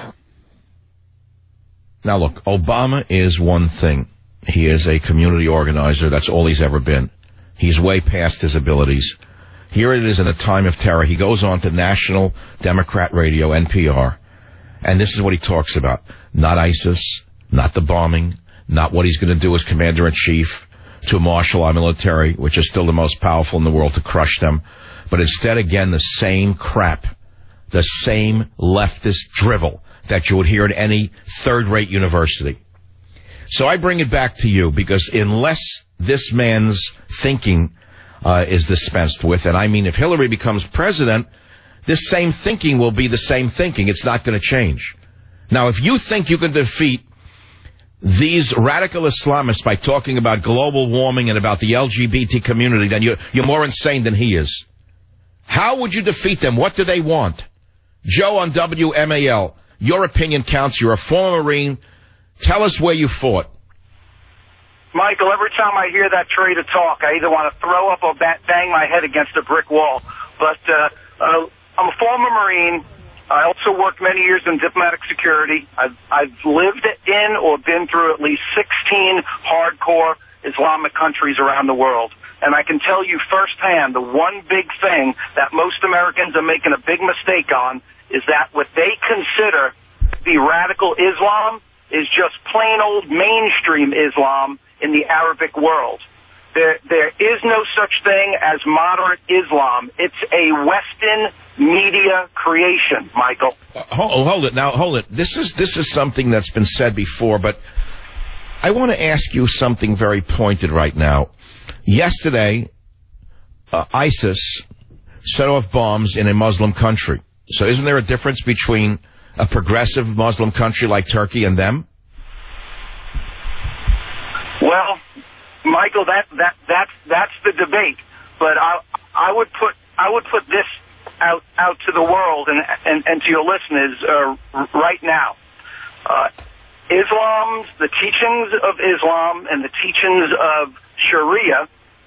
Speaker 2: Now look, Obama is one thing. He is a community organizer. That's all he's ever been. He's way past his abilities. Here it is in a time of terror. He goes on to National Democrat Radio, N P R, and this is what he talks about. Not ISIS, not the bombing, not what he's going to do as commander-in-chief to marshal our military, which is still the most powerful in the world, to crush them. But instead, again, the same crap, the same leftist drivel that you would hear at any third-rate university. So I bring it back to you, because unless this man's thinking uh, is dispensed with, and I mean if Hillary becomes president, this same thinking will be the same thinking. It's not going to change. Now, if you think you can defeat these radical Islamists by talking about global warming and about the L G B T community, then you're, you're more insane than he is. How would you defeat them? What do they want? Joe on W M A L, your opinion counts. You're a former Marine. Tell us where you fought.
Speaker 6: Michael, every time I hear that trade of talk, I either want to throw up or bang my head against a brick wall. But uh, uh, I'm a former Marine. I also worked many years in diplomatic security. I've, I've lived in or been through at least sixteen hardcore Islamic countries around the world. And I can tell you firsthand, the one big thing that most Americans are making a big mistake on is that what they consider to be radical Islam is just plain old mainstream Islam in the Arabic world. There, there is no such thing as moderate Islam. It's a Western media creation, Michael.
Speaker 2: Uh, hold, hold it. Now, hold it. This is, this is something that's been said before, but I want to ask you something very pointed right now. Yesterday, uh, ISIS set off bombs in a Muslim country. So isn't there a difference between a progressive Muslim country like Turkey and them?
Speaker 6: Well, Michael, that that that's that's the debate. But I I would put I would put this out out to the world and and, and to your listeners uh, right now. Uh, Islam's the teachings of Islam and the teachings of Sharia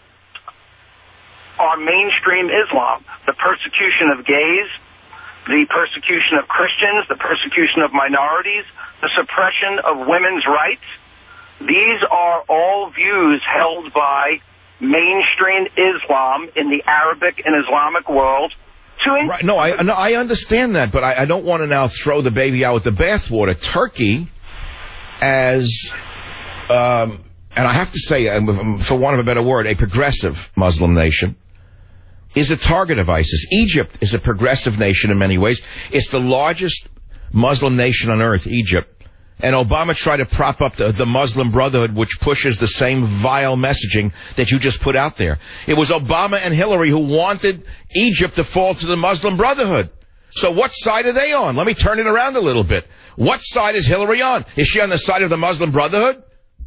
Speaker 6: are mainstream Islam. The persecution of gays, the persecution of Christians, the persecution of minorities, the suppression of women's rights. These are all views held by mainstream Islam in the Arabic and Islamic world. To
Speaker 2: right, no, I, no, I understand that, but I, I don't want to now throw the baby out with the bathwater. Turkey, as, um, and I have to say, for want of a better word, a progressive Muslim nation, is a target of ISIS. Egypt is a progressive nation in many ways. It's the largest Muslim nation on earth, Egypt. And Obama tried to prop up the, the Muslim Brotherhood, which pushes the same vile messaging that you just put out there. It was Obama and Hillary who wanted Egypt to fall to the Muslim Brotherhood. So what side are they on? Let me turn it around a little bit. What side is Hillary on? Is she on the side of the Muslim Brotherhood?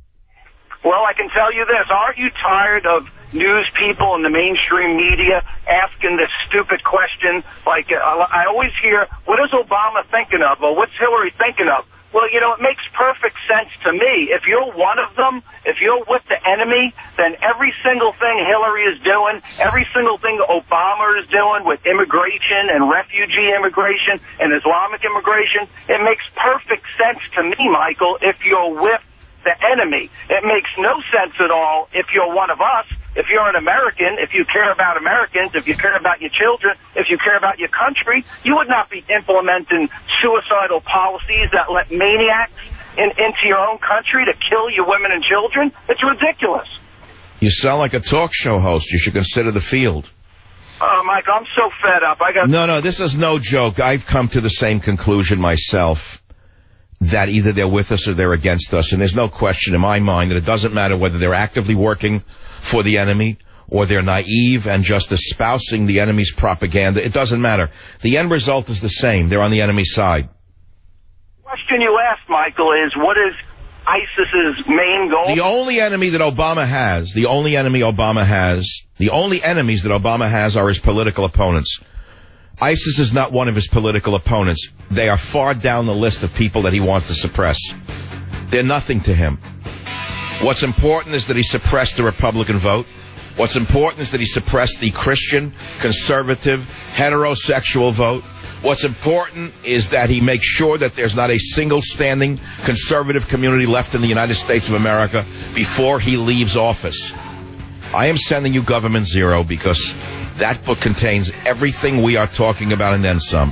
Speaker 6: Well, I can tell you this. Aren't you tired of news people in the mainstream media asking this stupid question? Like, uh, I always hear, what is Obama thinking of? Or what's Hillary thinking of? Well, you know, it makes perfect sense to me. If you're one of them, if you're with the enemy, then every single thing Hillary is doing, every single thing Obama is doing with immigration and refugee immigration and Islamic immigration, it makes perfect sense to me, Michael, if you're with the enemy. It makes no sense at all if you're one of us, if you're an American, if you care about Americans, if you care about your children, if you care about your country, you would not be implementing suicidal policies that let maniacs in, into your own country to kill your women and children. It's ridiculous.
Speaker 2: You sound like a talk show host. You should consider the field.
Speaker 6: Oh, Mike, I'm so fed up. I got
Speaker 2: No, no, this is no joke. I've come to the same conclusion myself, that either they're with us or they're against us. And there's no question in my mind that it doesn't matter whether they're actively working for the enemy or they're naive and just espousing the enemy's propaganda. It doesn't matter. The end result is the same. They're on the enemy's side.
Speaker 6: The question you asked, Michael, is what is ISIS's main goal?
Speaker 2: The only enemy that Obama has, the only enemy Obama has, the only enemies that Obama has are his political opponents. ISIS is not one of his political opponents. They are far down the list of people that he wants to suppress. They're nothing to him. What's important is that he suppressed the Republican vote. What's important is that he suppressed the Christian, conservative, heterosexual vote. What's important is that he makes sure that there's not a single standing conservative community left in the United States of America before he leaves office. I am sending you Government Zero because that book contains everything we are talking about and then some.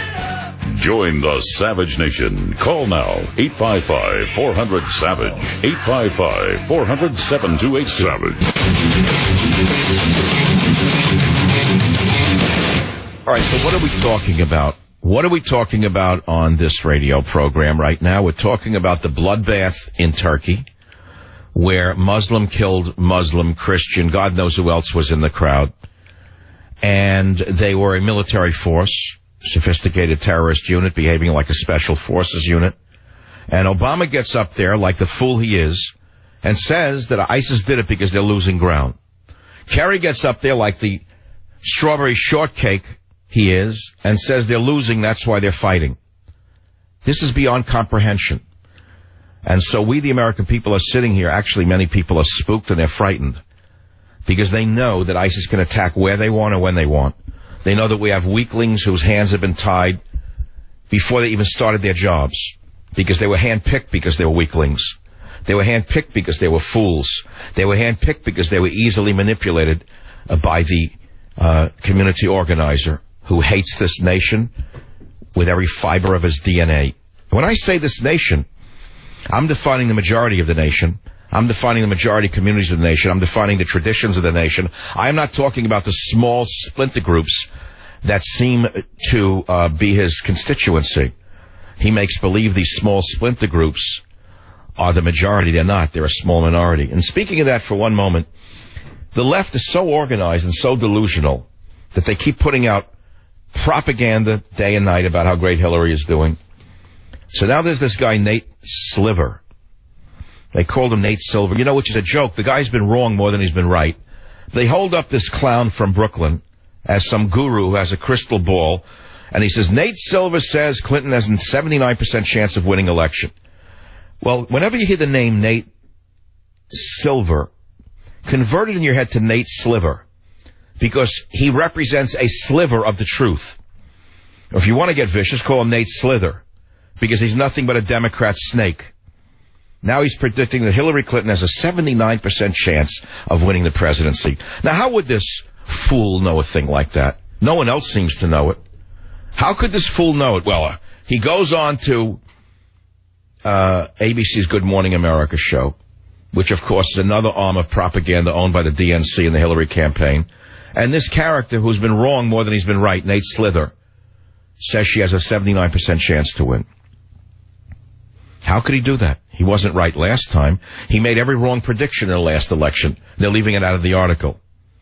Speaker 1: Join the Savage Nation. Call now, eight five five, four hundred, SAVAGE, eight five five, four hundred, seven two eight, SAVAGE.
Speaker 2: All right, so what are we talking about? What are we talking about on this radio program right now? We're talking about the bloodbath in Turkey, where Muslim killed Muslim, Christian, God knows who else was in the crowd. And they were a military force, sophisticated terrorist unit behaving like a special forces unit. And Obama gets up there like the fool he is and says that ISIS did it because they're losing ground. Kerry gets up there like the strawberry shortcake he is and says they're losing, that's why they're fighting. This is beyond comprehension. And so we, the American people, are sitting here. Actually, many people are spooked and they're frightened because they know that ISIS can attack where they want or when they want. They know that we have weaklings whose hands have been tied before they even started their jobs because they were handpicked because they were weaklings. They were handpicked because they were fools. They were handpicked because they were easily manipulated uh, by the uh, community organizer who hates this nation with every fiber of his D N A. When I say this nation, I'm defining the majority of the nation. I'm defining the majority communities of the nation. I'm defining the traditions of the nation. I am not talking about the small splinter groups that seem to uh, be his constituency. He makes believe these small splinter groups are the majority. They're not. They're a small minority. And speaking of that for one moment, the left is so organized and so delusional that they keep putting out propaganda day and night about how great Hillary is doing. So now there's this guy, Nate Sliver. They called him Nate Silver, you know, which is a joke. The guy's been wrong more than he's been right. They hold up this clown from Brooklyn as some guru who has a crystal ball, and he says, Nate Silver says Clinton has a seventy-nine percent chance of winning election. Well, whenever you hear the name Nate Silver, convert it in your head to Nate Sliver, because he represents a sliver of the truth. Or if you want to get vicious, call him Nate Slither, because he's nothing but a Democrat snake. Now he's predicting that Hillary Clinton has a seventy-nine percent chance of winning the presidency. Now, how would this fool know a thing like that? No one else seems to know it. How could this fool know it? Well, uh, he goes on to uh, A B C's Good Morning America show, which, of course, is another arm of propaganda owned by the D N C and the Hillary campaign. And this character, who's been wrong more than he's been right, Nate Slither, says she has a seventy-nine percent chance to win. How could he do that? He wasn't right last time. He made every wrong prediction in the last election. They're leaving it out of the article.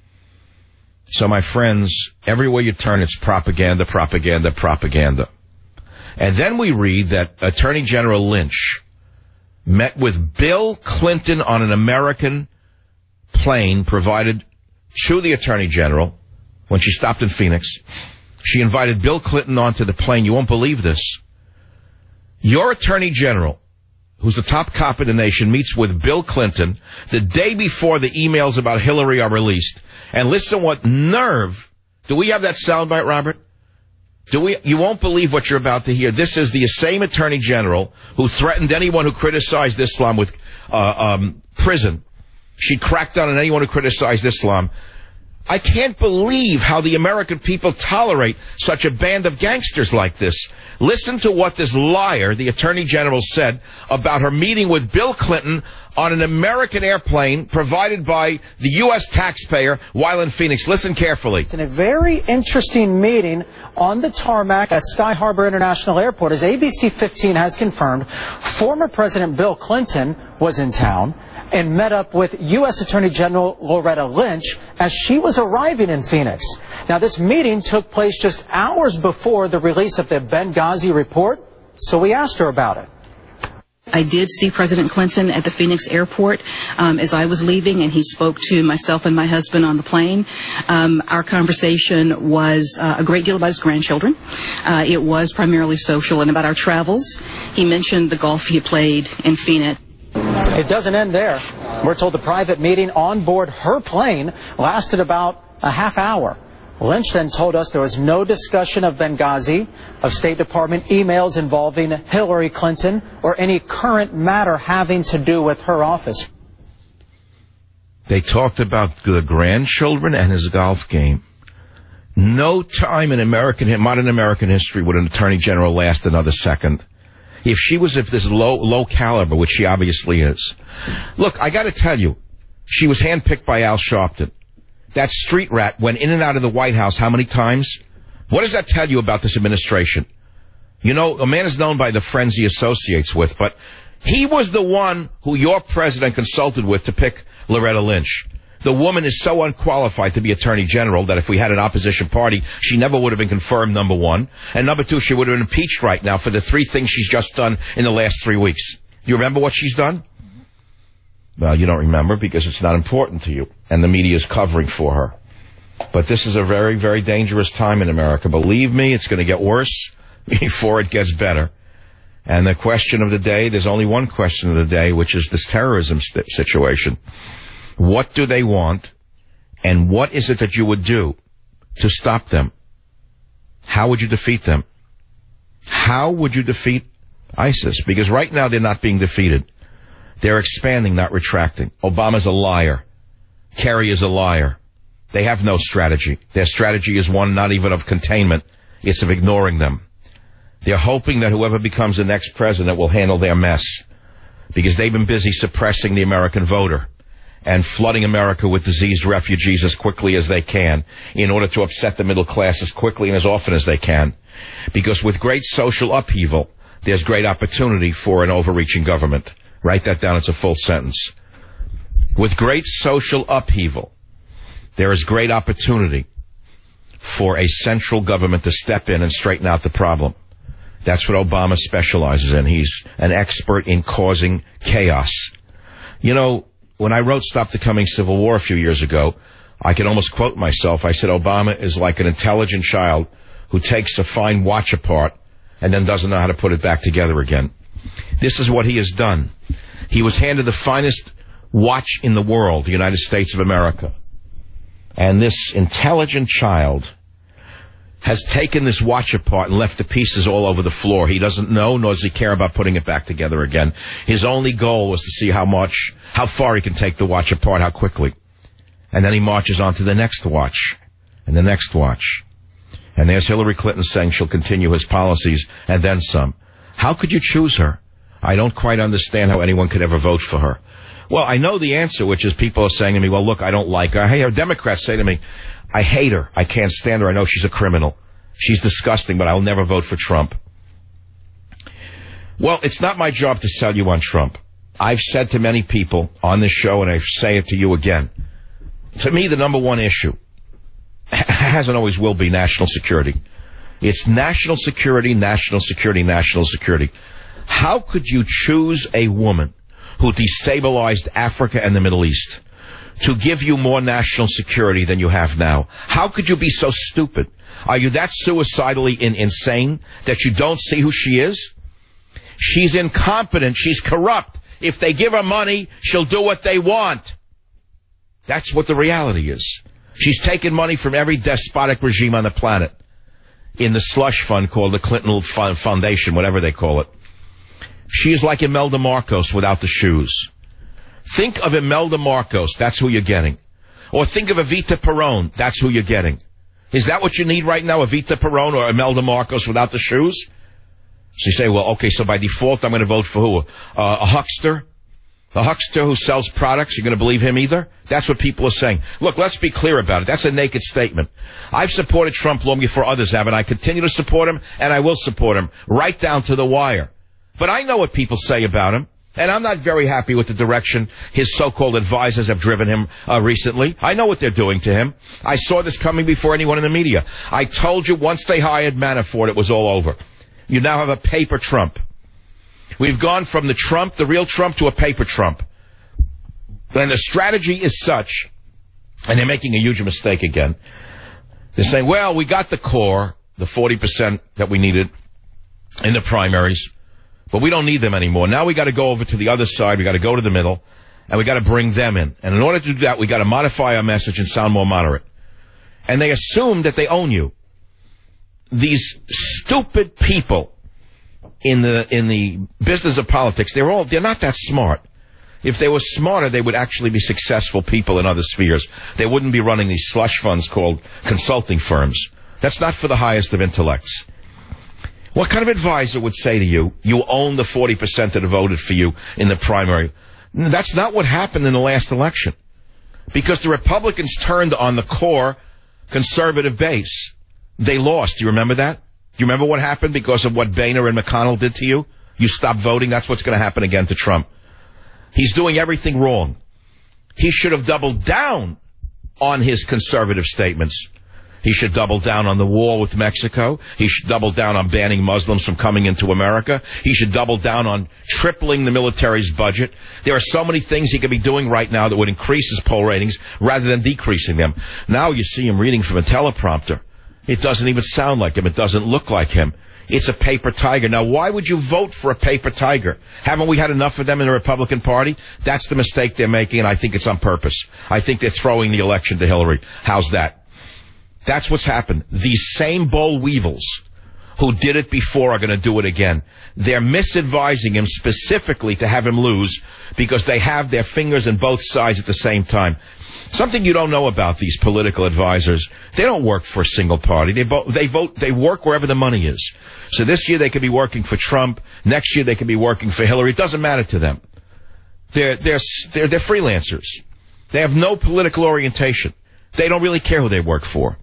Speaker 2: So, my friends, everywhere you turn, it's propaganda, propaganda, propaganda. And then we read that Attorney General Lynch met with Bill Clinton on an American plane provided to the Attorney General when she stopped in Phoenix. She invited Bill Clinton onto the plane. You won't believe this. Your Attorney General, who's the top cop in the nation, meets with Bill Clinton the day before the emails about Hillary are released. And listen what nerve. Do we have that soundbite, Robert? Do we? You won't believe what you're about to hear. This is the same Attorney General who threatened anyone who criticized Islam with uh, um, prison. She cracked down on anyone who criticized Islam. I can't believe how the American people tolerate such a band of gangsters like this. Listen to what this liar, the Attorney General, said about her meeting with Bill Clinton on an American airplane provided by the U S taxpayer while in Phoenix. Listen carefully.
Speaker 7: In a very interesting meeting on the tarmac at Sky Harbor International Airport, as A B C fifteen has confirmed, former President Bill Clinton was in town and met up with U S Attorney General Loretta Lynch as she was arriving in Phoenix. Now, this meeting took place just hours before the release of the Benghazi report, so we asked her about it.
Speaker 8: I did see President Clinton at the Phoenix airport um, as I was leaving, and he spoke to myself and my husband on the plane. Um, our conversation was uh, a great deal about his grandchildren. Uh, it was primarily social and about our travels. He mentioned the golf he played in Phoenix.
Speaker 7: It doesn't end there. We're told the private meeting on board her plane lasted about a half hour. Lynch then told us there was no discussion of Benghazi, of State Department emails involving Hillary Clinton, or any current matter having to do with her office.
Speaker 2: They talked about the grandchildren and his golf game. No time in American, modern American history would an Attorney General last another second. If she was of this low, low caliber, which she obviously is. Look, I gotta tell you, she was handpicked by Al Sharpton. That street rat went in and out of the White House how many times? What does that tell you about this administration? You know, a man is known by the friends he associates with, but he was the one who your president consulted with to pick Loretta Lynch. The woman is so unqualified to be Attorney General that if we had an opposition party, she never would have been confirmed, number one. And number two, she would have been impeached right now for the three things she's just done in the last three weeks. You remember what she's done? Well, you don't remember because it's not important to you, and the media is covering for her. But this is a very, very dangerous time in America. Believe me, it's going to get worse before it gets better. And the question of the day, there's only one question of the day, which is this terrorism st- situation. What do they want, and what is it that you would do to stop them? How would you defeat them? How would you defeat ISIS? Because right now they're not being defeated. They're expanding, not retracting. Obama's a liar. Kerry is a liar. They have no strategy. Their strategy is one not even of containment. It's of ignoring them. They're hoping that whoever becomes the next president will handle their mess, because they've been busy suppressing the American voter and flooding America with diseased refugees as quickly as they can in order to upset the middle class as quickly and as often as they can. Because with great social upheaval, there's great opportunity for an overreaching government. Write that down. It's a full sentence. With great social upheaval, there is great opportunity for a central government to step in and straighten out the problem. That's what Obama specializes in. He's an expert in causing chaos. You know, when I wrote Stop the Coming Civil War a few years ago, I could almost quote myself. I said, Obama is like an intelligent child who takes a fine watch apart and then doesn't know how to put it back together again. This is what he has done. He was handed the finest watch in the world, the United States of America. And this intelligent child has taken this watch apart and left the pieces all over the floor. He doesn't know, nor does he care about putting it back together again. His only goal was to see how much, how far he can take the watch apart, how quickly. And then he marches on to the next watch, and the next watch. And there's Hillary Clinton saying she'll continue his policies, and then some. How could you choose her? I don't quite understand how anyone could ever vote for her. Well, I know the answer, which is people are saying to me, well, look, I don't like her. I hate her. Democrats say to me, I hate her. I can't stand her. I know she's a criminal. She's disgusting, but I'll never vote for Trump. Well, it's not my job to sell you on Trump. I've said to many people on this show, and I say it to you again, to me, the number one issue has and always will be national security. It's national security, national security, national security. How could you choose a woman who destabilized Africa and the Middle East to give you more national security than you have now? How could you be so stupid? Are you that suicidally in, insane that you don't see who she is? She's incompetent. She's corrupt. If they give her money, she'll do what they want. That's what the reality is. She's taken money from every despotic regime on the planet in the slush fund called the Clinton Foundation, whatever they call it. She is like Imelda Marcos without the shoes. Think of Imelda Marcos, that's who you're getting. Or think of Evita Peron, that's who you're getting. Is that what you need right now, Evita Peron or Imelda Marcos without the shoes? So you say, well, okay, so by default I'm going to vote for who? Uh, a huckster? A huckster who sells products, you're going to believe him either? That's what people are saying. Look, let's be clear about it. That's a naked statement. I've supported Trump long before others have, and I continue to support him, and I will support him, right down to the wire. But I know what people say about him, and I'm not very happy with the direction his so-called advisors have driven him uh, recently. I know what they're doing to him. I saw this coming before anyone in the media. I told you once they hired Manafort, it was all over. You now have a paper Trump. We've gone from the Trump, the real Trump, to a paper Trump. And the strategy is such, and they're making a huge mistake again. They're saying, well, we got the core, the forty percent that we needed in the primaries, but we don't need them anymore. Now we got to go over to the other side, we got to go to the middle, and we got to bring them in. And in order to do that, we got to modify our message and sound more moderate. And they assume that they own you. These stupid people in the in the business of politics, they're all they're not that smart. If they were smarter, they would actually be successful people in other spheres. They wouldn't be running these slush funds called consulting firms. That's not for the highest of intellects. What kind of advisor would say to you, you own the forty percent that have voted for you in the primary? That's not what happened in the last election. Because the Republicans turned on the core conservative base. They lost. Do you remember that? Do you remember what happened because of what Boehner and McConnell did to you? You stopped voting. That's what's going to happen again to Trump. He's doing everything wrong. He should have doubled down on his conservative statements. He should double down on the war with Mexico. He should double down on banning Muslims from coming into America. He should double down on tripling the military's budget. There are so many things he could be doing right now that would increase his poll ratings rather than decreasing them. Now you see him reading from a teleprompter. It doesn't even sound like him. It doesn't look like him. It's a paper tiger. Now, why would you vote for a paper tiger? Haven't we had enough of them in the Republican Party? That's the mistake they're making, and I think it's on purpose. I think they're throwing the election to Hillary. How's that? That's what's happened. These same boll weevils who did it before are going to do it again. They're misadvising him specifically to have him lose because they have their fingers in both sides at the same time. Something you don't know about these political advisors, they don't work for a single party. They vote, they vote, they work wherever the money is. So this year they could be working for Trump. Next year they could be working for Hillary. It doesn't matter to them. They're, they're, they're, they're freelancers. They have no political orientation. They don't really care who they work for.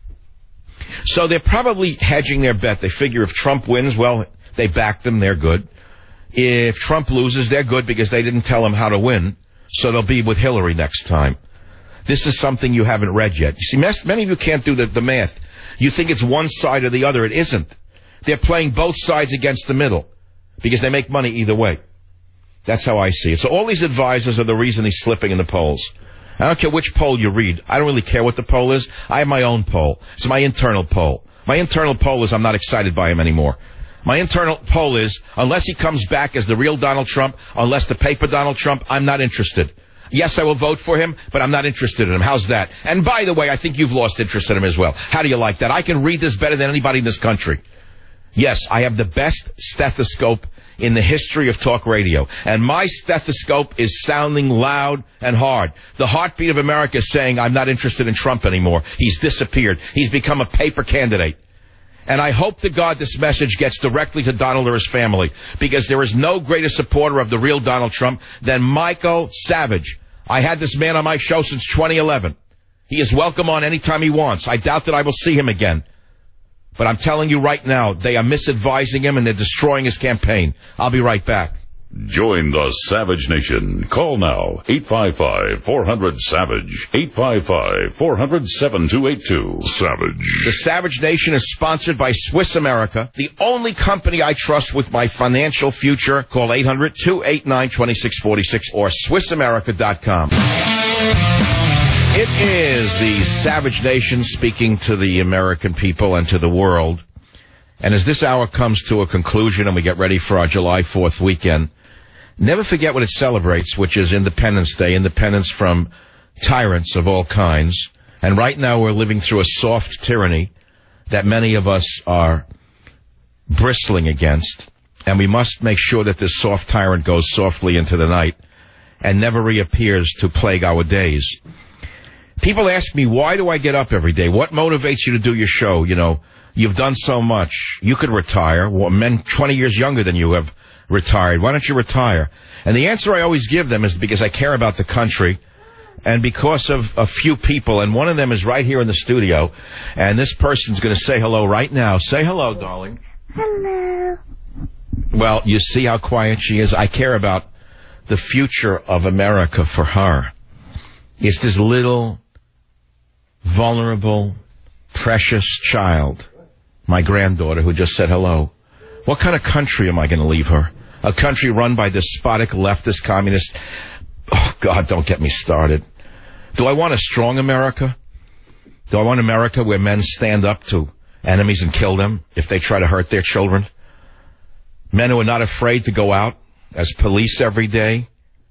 Speaker 2: So they're probably hedging their bet. They figure if Trump wins, well, they backed him, they're good. If Trump loses, they're good because they didn't tell him how to win. So they'll be with Hillary next time. This is something you haven't read yet. You see, many of you can't do the, the math. You think it's one side or the other. It isn't. They're playing both sides against the middle because they make money either way. That's how I see it. So all these advisors are the reason he's slipping in the polls. I don't care which poll you read. I don't really care what the poll is. I have my own poll. It's my internal poll. My internal poll is I'm not excited by him anymore. My internal poll is unless he comes back as the real Donald Trump, unless the paper Donald Trump, I'm not interested. Yes, I will vote for him, but I'm not interested in him. How's that? And by the way, I think you've lost interest in him as well. How do you like that? I can read this better than anybody in this country. Yes, I have the best stethoscope in the history of talk radio. And my stethoscope is sounding loud and hard. The heartbeat of America is saying, I'm not interested in Trump anymore. He's disappeared. He's become a paper candidate. And I hope to God this message gets directly to Donald or his family, because there is no greater supporter of the real Donald Trump than Michael Savage. I had this man on my show since twenty eleven. He is welcome on anytime he wants. I doubt that I will see him again. But I'm telling you right now, they are misadvising him and they're destroying his campaign. I'll be right back.
Speaker 1: Join the Savage Nation. Call now, eight five five, four hundred, SAVAGE, eight five five, four hundred, seven two eight two. Savage.
Speaker 2: The Savage Nation is sponsored by Swiss America, the only company I trust with my financial future. Call eight hundred, two eight nine, two six four six or Swiss America dot com. It is the Savage Nation speaking to the American people and to the world. And as this hour comes to a conclusion and we get ready for our July fourth weekend, never forget what it celebrates, which is Independence Day, independence from tyrants of all kinds. And right now we're living through a soft tyranny that many of us are bristling against. And we must make sure that this soft tyrant goes softly into the night and never reappears to plague our days. People ask me, why do I get up every day? What motivates you to do your show? You know, you've done so much. You could retire. Well, men twenty years younger than you have retired. Why don't you retire? And the answer I always give them is because I care about the country and because of a few people. And one of them is right here in the studio. And this person's going to say hello right now. Say hello, darling.
Speaker 9: Hello.
Speaker 2: Well, you see how quiet she is? I care about the future of America for her. It's this little, vulnerable, precious child, my granddaughter, who just said hello. What kind of country am I going to leave her? A country run by despotic leftist communists? Oh, God, don't get me started. Do I want a strong America? Do I want America where men stand up to enemies and kill them if they try to hurt their children? Men who are not afraid to go out as police every day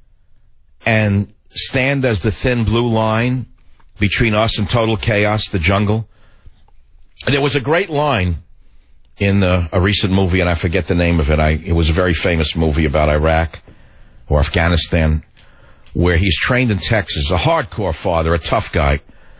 Speaker 2: and stand as the thin blue line between us and total chaos, the jungle? There was a great line in uh, a recent movie, and I forget the name of it. I, it was a very famous movie about Iraq or Afghanistan, where he's trained in Texas, a hardcore father, a tough guy.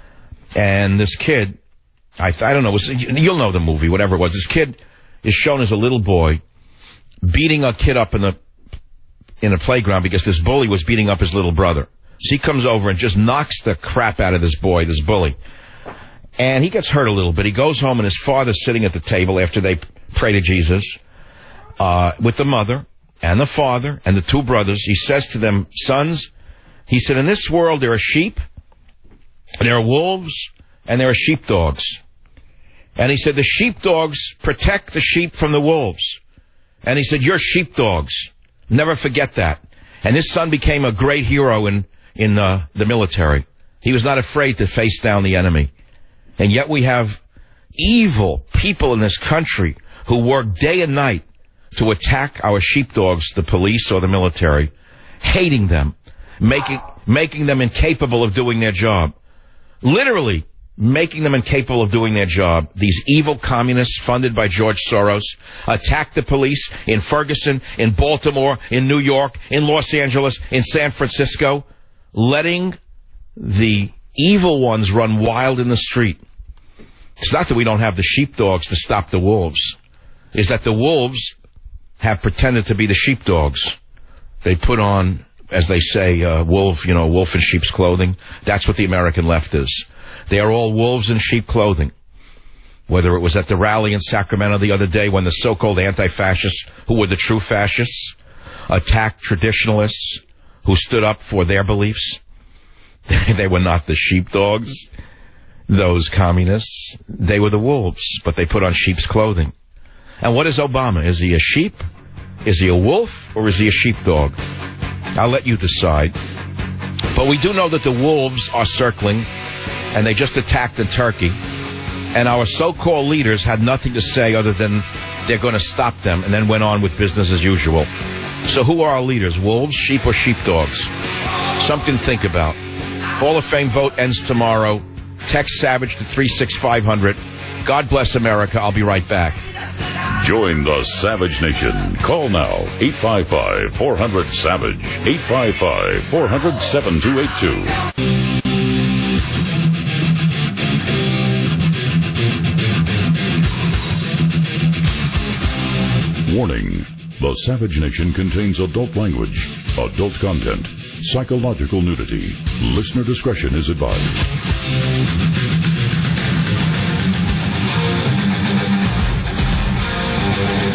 Speaker 2: And this kid, I, I don't know, was, you'll know the movie, whatever it was. This kid is shown as a little boy beating a kid up in the in a playground because this bully was beating up his little brother. So he comes over and just knocks the crap out of this boy, this bully. And he gets hurt a little bit. He goes home, and his father's sitting at the table after they pray to Jesus uh, with the mother and the father and the two brothers. He says to them, sons, he said, in this world there are sheep, there are wolves, and there are sheepdogs. And he said, the sheepdogs protect the sheep from the wolves. And he said, you're sheepdogs. Never forget that. And this son became a great hero in, in uh, the military. He was not afraid to face down the enemy. And yet we have evil people in this country who work day and night to attack our sheepdogs, the police or the military, hating them, making making them incapable of doing their job. Literally making them incapable of doing their job. These evil communists funded by George Soros attack the police in Ferguson, in Baltimore, in New York, in Los Angeles, in San Francisco, letting the evil ones run wild in the street. It's not that we don't have the sheepdogs to stop the wolves. It's that the wolves have pretended to be the sheepdogs. They put on, as they say, uh, wolf, you know, wolf in sheep's clothing. That's what the American left is. They are all wolves in sheep clothing. Whether it was at the rally in Sacramento the other day when the so-called anti-fascists, who were the true fascists, attacked traditionalists who stood up for their beliefs. They were not the sheepdogs, those communists. They were the wolves, but they put on sheep's clothing. And what is Obama? Is he a sheep? Is he a wolf? Or is he a sheepdog? I'll let you decide. But we do know that the wolves are circling, and they just attacked in Turkey. And our so-called leaders had nothing to say other than they're going to stop them, and then went on with business as usual. So who are our leaders? Wolves, sheep, or sheepdogs? Something to think about. Hall of Fame vote ends tomorrow. Text SAVAGE to three six five hundred. God bless America. I'll be right back.
Speaker 1: Join the Savage Nation. Call now, eight five five, four hundred, SAVAGE, eight five five, four hundred, seven two eight two. Warning. The Savage Nation contains adult language, adult content, psychological nudity. Listener discretion is advised.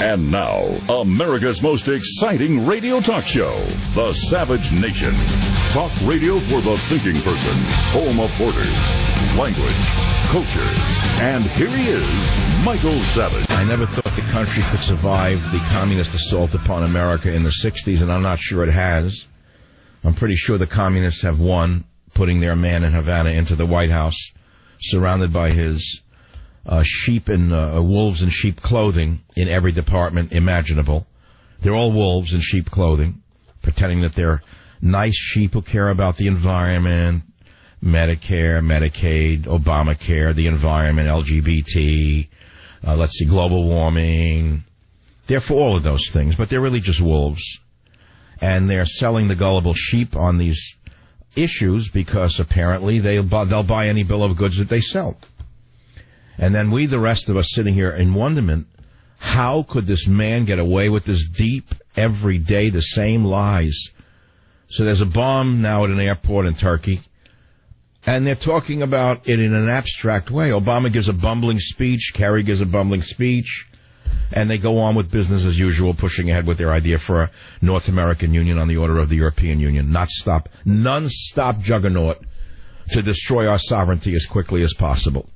Speaker 1: And now, America's most exciting radio talk show, The Savage Nation. Talk radio for the thinking person, home of borders, language, culture. And here he is, Michael Savage.
Speaker 2: I never thought the country could survive the communist assault upon America in the sixties, and I'm not sure it has. I'm pretty sure the communists have won, putting their man in Havana into the White House, surrounded by his uh, sheep and uh, wolves in sheep clothing in every department imaginable. They're all wolves in sheep clothing, pretending that they're nice sheep who care about the environment, Medicare, Medicaid, Obamacare, the environment, L G B T, uh, let's see, global warming. They're for all of those things, but they're really just wolves. And they're selling the gullible sheep on these issues because apparently they'll buy, they'll buy any bill of goods that they sell. And then we, the rest of us, sitting here in wonderment, how could this man get away with this deep, every day, the same lies? So there's a bomb now at an airport in Turkey, and they're talking about it in an abstract way. Obama gives a bumbling speech, Kerry gives a bumbling speech, and they go on with business as usual, pushing ahead with their idea for a North American Union on the order of the European Union. Not stop, non-stop juggernaut to destroy our sovereignty as quickly as possible.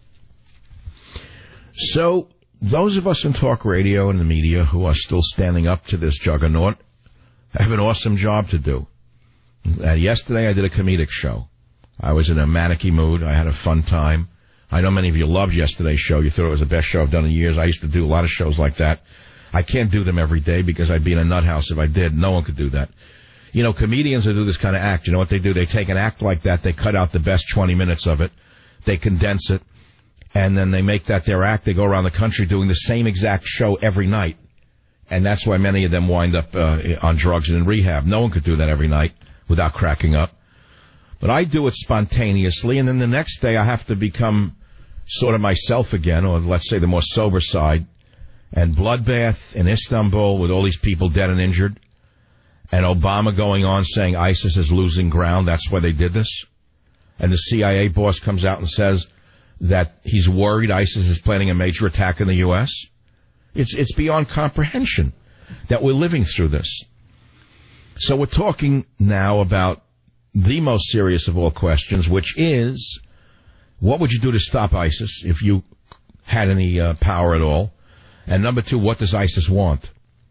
Speaker 2: So those of us in talk radio and the media who are still standing up to this juggernaut have an awesome job to do. Uh, yesterday I did a comedic show. I was in a manicky mood. I had a fun time. I know many of you loved yesterday's show. You thought it was the best show I've done in years. I used to do a lot of shows like that. I can't do them every day because I'd be in a nut house if I did. No one could do that. You know, comedians that do this kind of act, you know what they do? They take an act like that, they cut out the best twenty minutes of it, they condense it, and then they make that their act. They go around the country doing the same exact show every night. And that's why many of them wind up uh, on drugs and in rehab. No one could do that every night without cracking up. But I do it spontaneously, and then the next day I have to become sort of myself again, or let's say the more sober side. And bloodbath in Istanbul with all these people dead and injured. And Obama going on saying ISIS is losing ground. That's why they did this. And the C I A boss comes out and says that he's worried ISIS is planning a major attack in the U S It's, it's beyond comprehension that we're living through this. So we're talking now about the most serious of all questions, which is, what would you do to stop ISIS if you had any uh, power at all? And number two, what does ISIS want?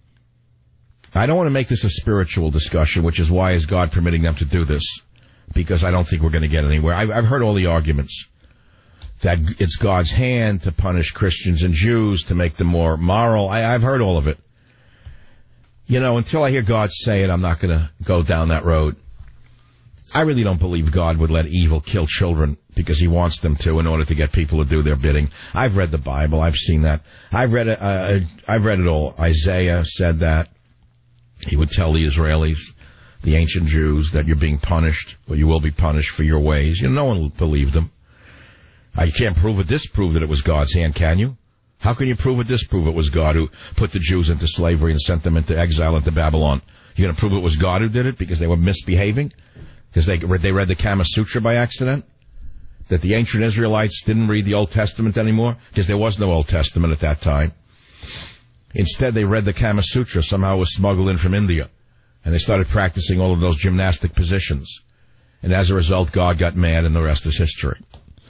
Speaker 2: I don't want to make this a spiritual discussion, which is why is God permitting them to do this? Because I don't think we're going to get anywhere. I've, I've heard all the arguments that it's God's hand to punish Christians and Jews, to make them more moral. I, I've heard all of it. You know, until I hear God say it, I'm not going to go down that road. I really don't believe God would let evil kill children because he wants them to in order to get people to do their bidding. I've read the Bible. I've seen that. I've read it, uh, I've read it all. Isaiah said that. He would tell the Israelis, the ancient Jews, that you're being punished, or you will be punished for your ways. You know, no one will believe them. Uh, you can't prove or disprove that it was God's hand, can you? How can you prove or disprove it was God who put the Jews into slavery and sent them into exile into Babylon? You're going to prove it was God who did it because they were misbehaving? Because they read, they read the Kama Sutra by accident? That the ancient Israelites didn't read the Old Testament anymore? Because there was no Old Testament at that time. Instead, they read the Kama Sutra. Somehow it was smuggled in from India. And they started practicing all of those gymnastic positions. And as a result, God got mad, and the rest is history.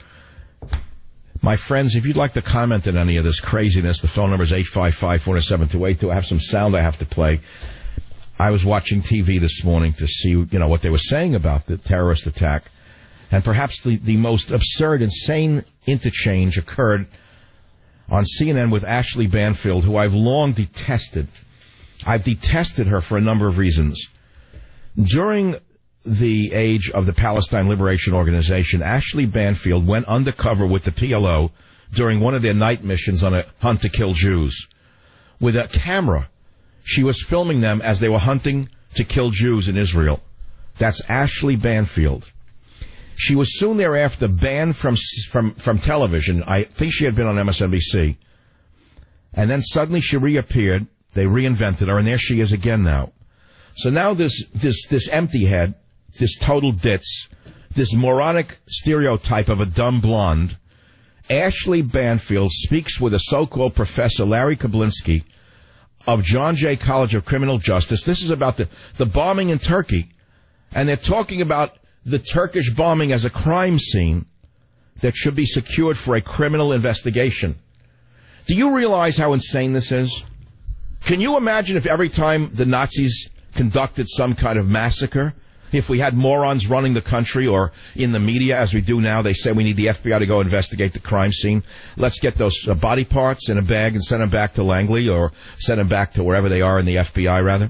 Speaker 2: My friends, if you'd like to comment on any of this craziness, the phone number is eight five five, four seven two eight two. I have some sound I have to play. I was watching T V this morning to see, you know, what they were saying about the terrorist attack. And perhaps the, the most absurd, insane interchange occurred on C N N with Ashley Banfield, who I've long detested. I've detested her for a number of reasons. During the age of the Palestine Liberation Organization, Ashley Banfield went undercover with the P L O during one of their night missions on a hunt to kill Jews. With a camera, she was filming them as they were hunting to kill Jews in Israel. That's Ashley Banfield. She was soon thereafter banned from from from television. I think she had been on M S N B C. And then suddenly she reappeared. They reinvented her, and there she is again now. So now this this this empty head, this total ditz, this moronic stereotype of a dumb blonde, Ashley Banfield speaks with a so-called Professor Larry Kablinsky of John Jay College of Criminal Justice. This is about the, the bombing in Turkey. And they're talking about the Turkish bombing as a crime scene that should be secured for a criminal investigation. Do you realize how insane this is? Can you imagine if every time the Nazis conducted some kind of massacre, if we had morons running the country or in the media as we do now, they say we need the F B I to go investigate the crime scene. Let's get those uh, body parts in a bag and send them back to Langley or send them back to wherever they are in the F B I, rather.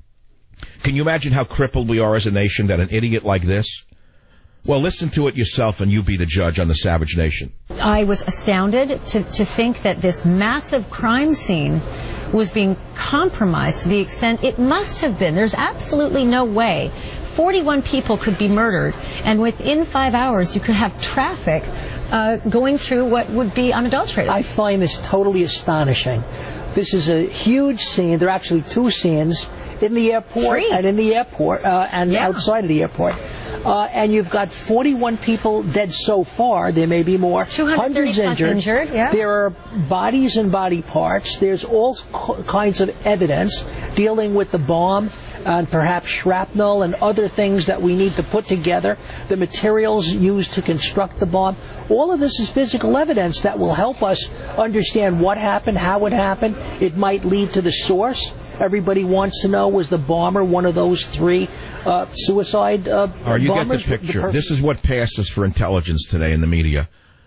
Speaker 2: Can you imagine how crippled we are as a nation that an idiot like this? Well, listen to it yourself and you be the judge on the Savage Nation.
Speaker 9: I was astounded to, to think that this massive crime scene was being compromised to the extent it must have been. There's absolutely no way forty-one people could be murdered, and within five hours you could have traffic uh, going through what would be unadulterated.
Speaker 10: I find this totally astonishing. This is a huge scene. There are actually two scenes, in the airport
Speaker 9: Three.
Speaker 10: and in the airport uh, and
Speaker 9: Yeah.
Speaker 10: outside of the airport. Uh, and you've got forty-one people dead so far. There may be more.
Speaker 9: two hundred thirty
Speaker 10: Hundreds
Speaker 9: plus
Speaker 10: injured.
Speaker 9: injured, yeah.
Speaker 10: There are bodies and body parts. There's all co- kinds of evidence dealing with the bomb and perhaps shrapnel and other things that we need to put together, the materials used to construct the bomb. All of this is physical evidence that will help us understand what happened, how it happened. It might lead to the source. Everybody wants to know, was the bomber one of those three uh, suicide uh,
Speaker 2: All right, you
Speaker 10: bombers?
Speaker 2: get the picture.
Speaker 10: The
Speaker 2: This is what passes for intelligence today in the media.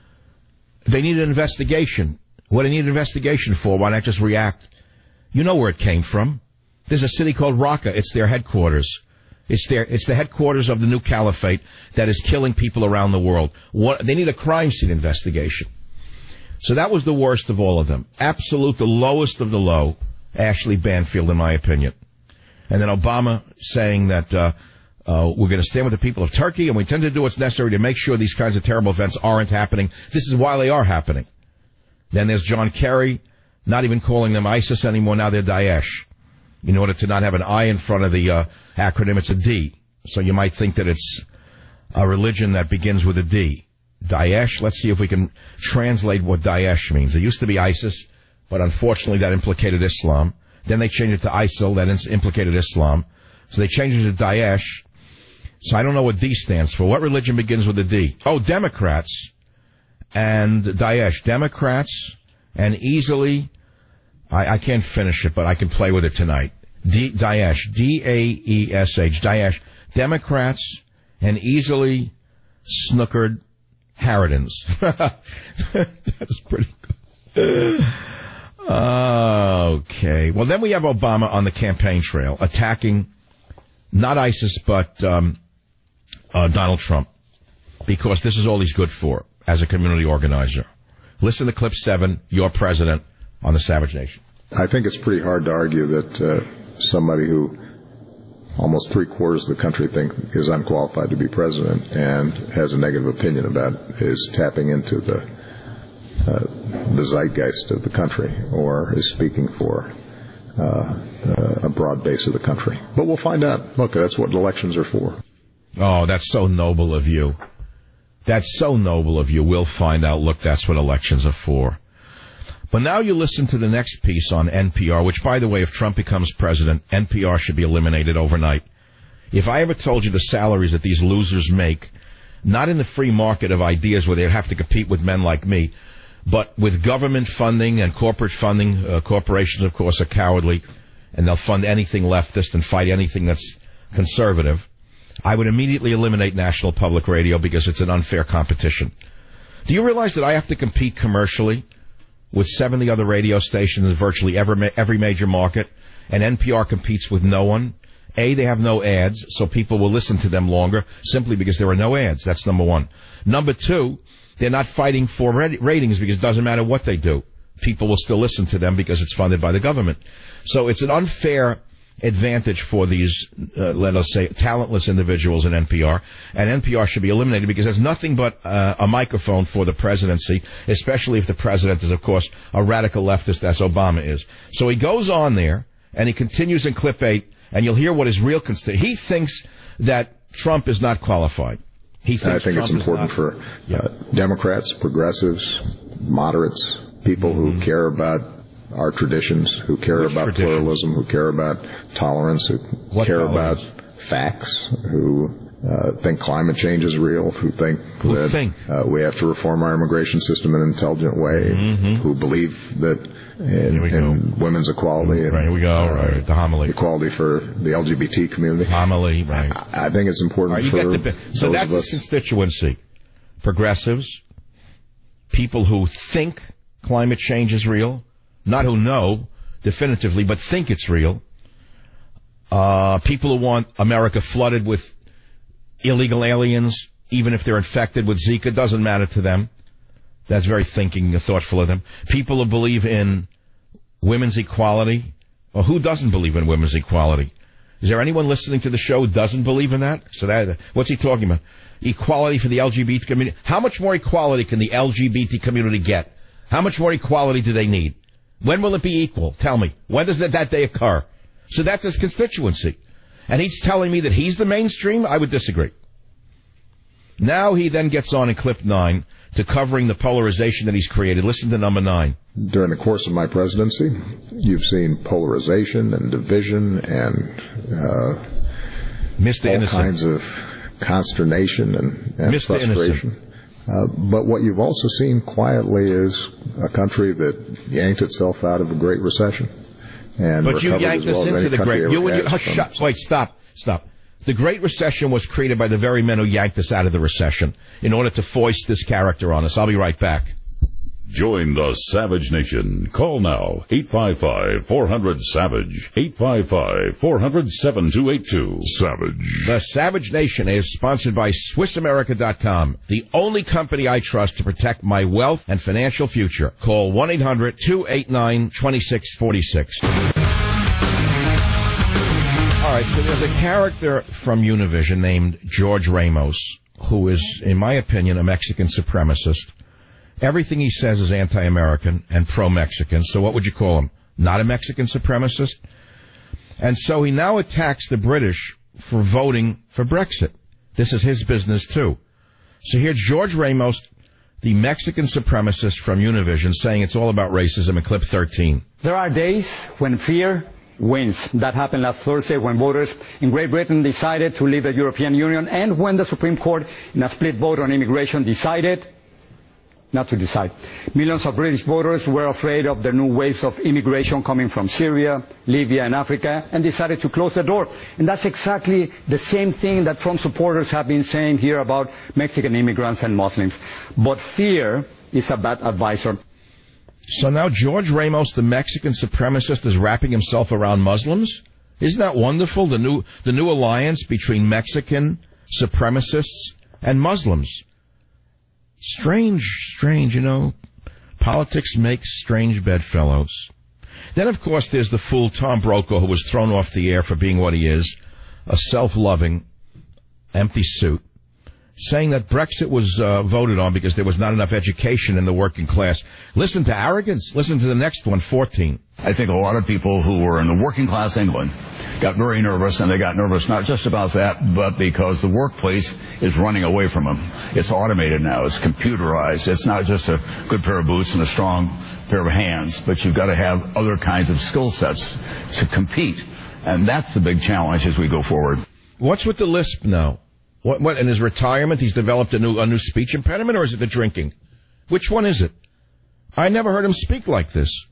Speaker 2: They need an investigation. What do they need an investigation for? Why not just react? You know where it came from. There's a city called Raqqa. It's their headquarters. It's their, it's the headquarters of the new caliphate that is killing people around the world. What, they need a crime scene investigation. So that was the worst of all of them. Absolute, the lowest of the low. Ashley Banfield, in my opinion. And then Obama saying that uh, uh, we're going to stand with the people of Turkey and we intend to do what's necessary to make sure these kinds of terrible events aren't happening. This is why they are happening. Then there's John Kerry, not even calling them ISIS anymore. Now they're Daesh. In order to not have an I in front of the uh, acronym, it's a D. So you might think that it's a religion that begins with a D. Daesh. Let's see if we can translate what Daesh means. It used to be ISIS. But unfortunately, that implicated Islam. Then they changed it to ISIL. That implicated Islam. So they changed it to Daesh. So I don't know what D stands for. What religion begins with a D? Oh, Democrats and Daesh. Democrats and easily, I, I can't finish it, but I can play with it tonight. D, Daesh. D A E S H. Daesh. Democrats and easily snookered harridans. That's pretty good. Uh, okay. Well, then we have Obama on the campaign trail attacking not ISIS, but um, uh, Donald Trump, because this is all he's good for as a community organizer. Listen to clip seven, Your President, on the Savage Nation.
Speaker 3: I think it's pretty hard to argue that uh, somebody who almost three-quarters of the country think is unqualified to be president and has a negative opinion about is tapping into the Uh, the zeitgeist of the country, or is speaking for uh, uh, a broad base of the country. But we'll find out. Look, that's what elections are for.
Speaker 2: Oh, that's so noble of you. That's so noble of you. We'll find out. Look, that's what elections are for. But now you listen to the next piece on N P R, which, by the way, if Trump becomes president, N P R should be eliminated overnight. If I ever told you the salaries that these losers make, not in the free market of ideas where they'd have to compete with men like me, but with government funding and corporate funding, uh, corporations, of course, are cowardly, and they'll fund anything leftist and fight anything that's conservative. I would immediately eliminate National Public Radio because it's an unfair competition. Do you realize that I have to compete commercially with seventy other radio stations in virtually every, every major market, and N P R competes with no one? A, they have no ads, so people will listen to them longer simply because there are no ads. That's number one. Number two, they're not fighting for ratings because it doesn't matter what they do. People will still listen to them because it's funded by the government. So it's an unfair advantage for these, uh, let us say, talentless individuals in N P R. And N P R should be eliminated because there's nothing but uh, a microphone for the presidency, especially if the president is, of course, a radical leftist as Obama is. So he goes on there, and he continues in clip eight, and you'll hear what his real constituent. He thinks that Trump is not qualified. He thinks
Speaker 3: I think
Speaker 2: Trump
Speaker 3: it's important
Speaker 2: not,
Speaker 3: for uh,
Speaker 2: yeah.
Speaker 3: Democrats, progressives, moderates, people who
Speaker 2: mm-hmm.
Speaker 3: care about our traditions, who care
Speaker 2: Which
Speaker 3: about
Speaker 2: traditions?
Speaker 3: pluralism, who care about tolerance, who
Speaker 2: What
Speaker 3: care
Speaker 2: tolerance?
Speaker 3: about facts, who uh, think climate change is real, who think
Speaker 2: Who
Speaker 3: that
Speaker 2: think?
Speaker 3: Uh, we have to reform our immigration system in an intelligent way,
Speaker 2: Mm-hmm.
Speaker 3: who believe that in,
Speaker 2: Here we go.
Speaker 3: in women's equality and
Speaker 2: Right, here we go,
Speaker 3: uh,
Speaker 2: right, the homily.
Speaker 3: equality for the L G B T community.
Speaker 2: Homily, right.
Speaker 3: I think it's important
Speaker 2: All right, you
Speaker 3: for
Speaker 2: get the bit. So
Speaker 3: those
Speaker 2: that's
Speaker 3: of
Speaker 2: his
Speaker 3: us.
Speaker 2: constituency. Progressives, people who think climate change is real, not who know definitively, but think it's real. Uh, people who want America flooded with illegal aliens, even if they're infected with Zika, doesn't matter to them. That's very thinking and thoughtful of them. People who believe in women's equality. Well, who doesn't believe in women's equality? Is there anyone listening to the show who doesn't believe in that? So that, what's he talking about? Equality for the L G B T community. How much more equality can the L G B T community get? How much more equality do they need? When will it be equal? Tell me. When does that, that day occur? So that's his constituency. And he's telling me that he's the mainstream? I would disagree. Now he then gets on in clip nine to covering the polarization that he's created. Listen to number nine.
Speaker 3: During the course of my presidency, you've seen polarization and division and uh,
Speaker 2: Mister
Speaker 3: all
Speaker 2: Innocent.
Speaker 3: kinds of consternation and, and
Speaker 2: Mister
Speaker 3: frustration. Uh, but what you've also seen quietly is a country that yanked itself out of a great recession. And
Speaker 2: But you
Speaker 3: recovered
Speaker 2: yanked
Speaker 3: as well
Speaker 2: us
Speaker 3: as
Speaker 2: into
Speaker 3: any
Speaker 2: the
Speaker 3: country
Speaker 2: Great...
Speaker 3: ever
Speaker 2: You and you,
Speaker 3: has
Speaker 2: hush,
Speaker 3: from-
Speaker 2: shut, wait, stop, stop. The Great Recession was created by the very men who yanked us out of the recession in order to foist this character on us. I'll be right back.
Speaker 1: Join the Savage Nation. Call now, eight five five, four hundred, SAVAGE, eight five five, four hundred, seven two eight two. Savage.
Speaker 2: The Savage Nation is sponsored by Swiss America dot com, the only company I trust to protect my wealth and financial future. Call one eight hundred, two eight nine, two six four six. All right, so there's a character from Univision named George Ramos, who is, in my opinion, a Mexican supremacist. Everything he says is anti-American and pro-Mexican, so what would you call him? Not a Mexican supremacist? And so he now attacks the British for voting for Brexit. This is his business, too. So here's George Ramos, the Mexican supremacist from Univision, saying it's all about racism in clip thirteen.
Speaker 11: There are days when fear wins. That happened last Thursday when voters in Great Britain decided to leave the European Union and when the Supreme Court, in a split vote on immigration, decided not to decide. Millions of British voters were afraid of the new waves of immigration coming from Syria, Libya, and Africa, and decided to close the door. And that's exactly the same thing that Trump supporters have been saying here about Mexican immigrants and Muslims. But fear is a bad advisor.
Speaker 2: So now George Ramos, the Mexican supremacist, is wrapping himself around Muslims? Isn't that wonderful, the new the new alliance between Mexican supremacists and Muslims? Strange, strange, you know. Politics makes strange bedfellows. Then, of course, there's the fool Tom Brokaw, who was thrown off the air for being what he is, a self-loving, empty suit, saying that Brexit was uh, voted on because there was not enough education in the working class. Listen to arrogance. Listen to the next one, fourteen.
Speaker 12: I think a lot of people who were in the working class England got very nervous, and they got nervous not just about that, but because the workplace is running away from them. It's automated now. It's computerized. It's not just a good pair of boots and a strong pair of hands, but you've got to have other kinds of skill sets to compete. And that's the big challenge as we go forward.
Speaker 2: What's with the lisp now? What, what, in his retirement, he's developed a new, a new speech impediment, or is it the drinking? Which one is it? I never heard him speak like this.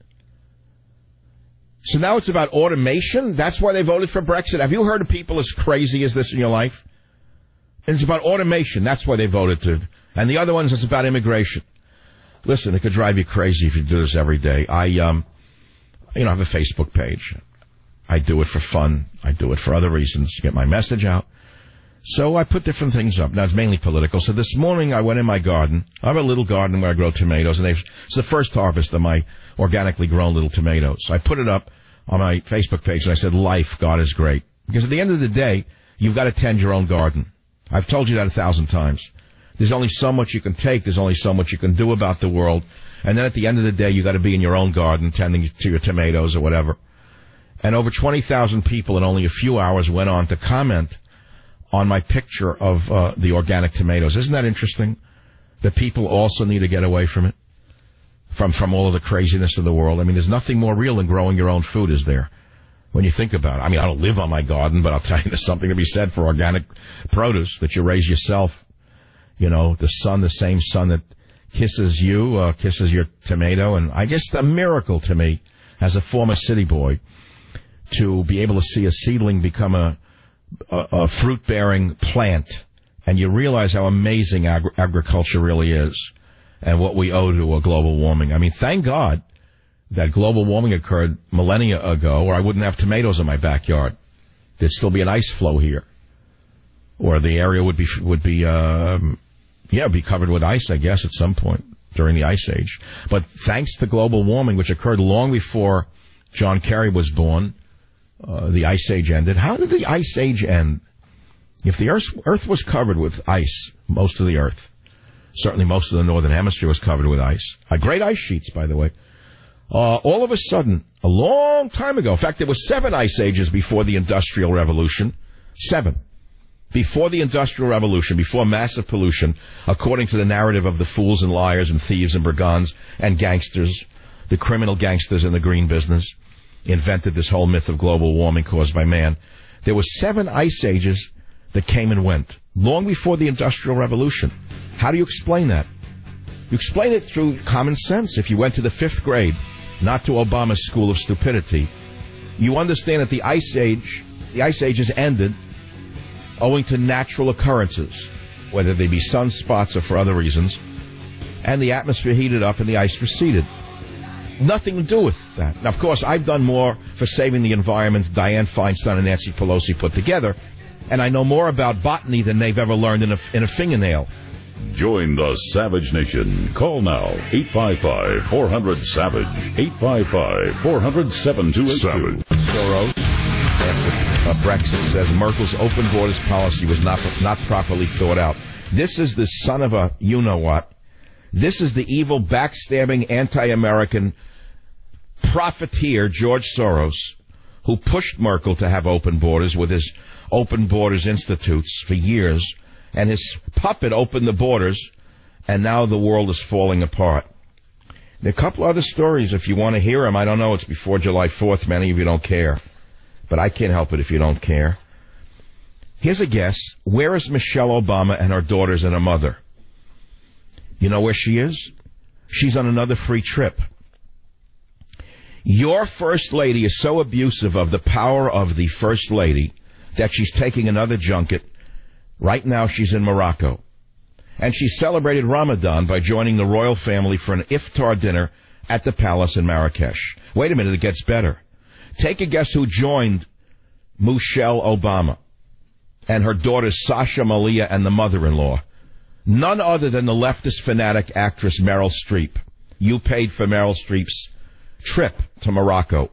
Speaker 2: So now it's about automation? That's why they voted for Brexit? Have you heard of people as crazy as this in your life? And it's about automation. That's why they voted to. And the other ones, it's about immigration. Listen, it could drive you crazy if you do this every day. I, um, you know, have a Facebook page. I do it for fun. I do it for other reasons, to get my message out. So I put different things up. Now, it's mainly political. So this morning I went in my garden. I have a little garden where I grow tomatoes, and it's the first harvest of my organically grown little tomatoes. So I put it up on my Facebook page, and I said, life, God is great. Because at the end of the day, you've got to tend your own garden. I've told you that a thousand times. There's only so much you can take. There's only so much you can do about the world. And then at the end of the day, you've got to be in your own garden, tending to your tomatoes or whatever. And over twenty thousand people in only a few hours went on to comment on my picture of uh, the organic tomatoes. Isn't that interesting? That people also need to get away from it. from, from all of the craziness of the world. I mean, there's nothing more real than growing your own food, is there? When you think about it. I mean, I don't live on my garden, but I'll tell you there's something to be said for organic produce that you raise yourself. You know, the sun, the same sun that kisses you, uh, kisses your tomato. And I guess the miracle to me, as a former city boy, to be able to see a seedling become a, a, a fruit-bearing plant. And you realize how amazing agri- agriculture really is and what we owe to a global warming. I mean, thank God that global warming occurred millennia ago, or I wouldn't have tomatoes in my backyard. There'd still be an ice flow here. Or the area would be, would be, um, yeah, be covered with ice, I guess, at some point during the Ice Age. But thanks to global warming, which occurred long before John Kerry was born, uh, the Ice Age ended. How did the Ice Age end? If the Earth, Earth was covered with ice, most of the Earth, certainly most of the Northern Hemisphere was covered with ice. Uh, great ice sheets, by the way. Uh, all of a sudden, a long time ago, in fact, there were seven ice ages before the Industrial Revolution. Seven. Before the Industrial Revolution, before massive pollution, according to the narrative of the fools and liars and thieves and brigands and gangsters, the criminal gangsters in the green business, invented this whole myth of global warming caused by man. There were seven ice ages that came and went, long before the Industrial Revolution. How do you explain that? You explain it through common sense. If you went to the fifth grade, not to Obama's school of stupidity, you understand that the ice age, the ice ages ended owing to natural occurrences, whether they be sunspots or for other reasons, and the atmosphere heated up and the ice receded. Nothing to do with that. Now, of course, I've done more for saving the environment than Dianne Feinstein and Nancy Pelosi put together, and I know more about botany than they've ever learned in a, in a fingernail.
Speaker 1: Join the Savage Nation. Call now, eight five five, four hundred, SAVAGE, eight five five, four hundred, seven two eight two.
Speaker 2: Soros, after uh, Brexit, says Merkel's open borders policy was not not properly thought out. This is the son of a you-know-what. This is the evil, backstabbing, anti-American profiteer, George Soros, who pushed Merkel to have open borders with his Open Borders Institutes for years, and his puppet opened the borders, and now the world is falling apart. There are a couple other stories if you want to hear them. I don't know. It's before July fourth. Many of you don't care. But I can't help it if you don't care. Here's a guess. Where is Michelle Obama and her daughters and her mother? You know where she is? She's on another free trip. Your First Lady is so abusive of the power of the First Lady that she's taking another junket. Right now she's in Morocco. And she celebrated Ramadan by joining the royal family for an iftar dinner at the palace in Marrakesh. Wait a minute, it gets better. Take a guess who joined Michelle Obama and her daughters Sasha, Malia, and the mother-in-law. None other than the leftist fanatic actress Meryl Streep. You paid for Meryl Streep's trip to Morocco.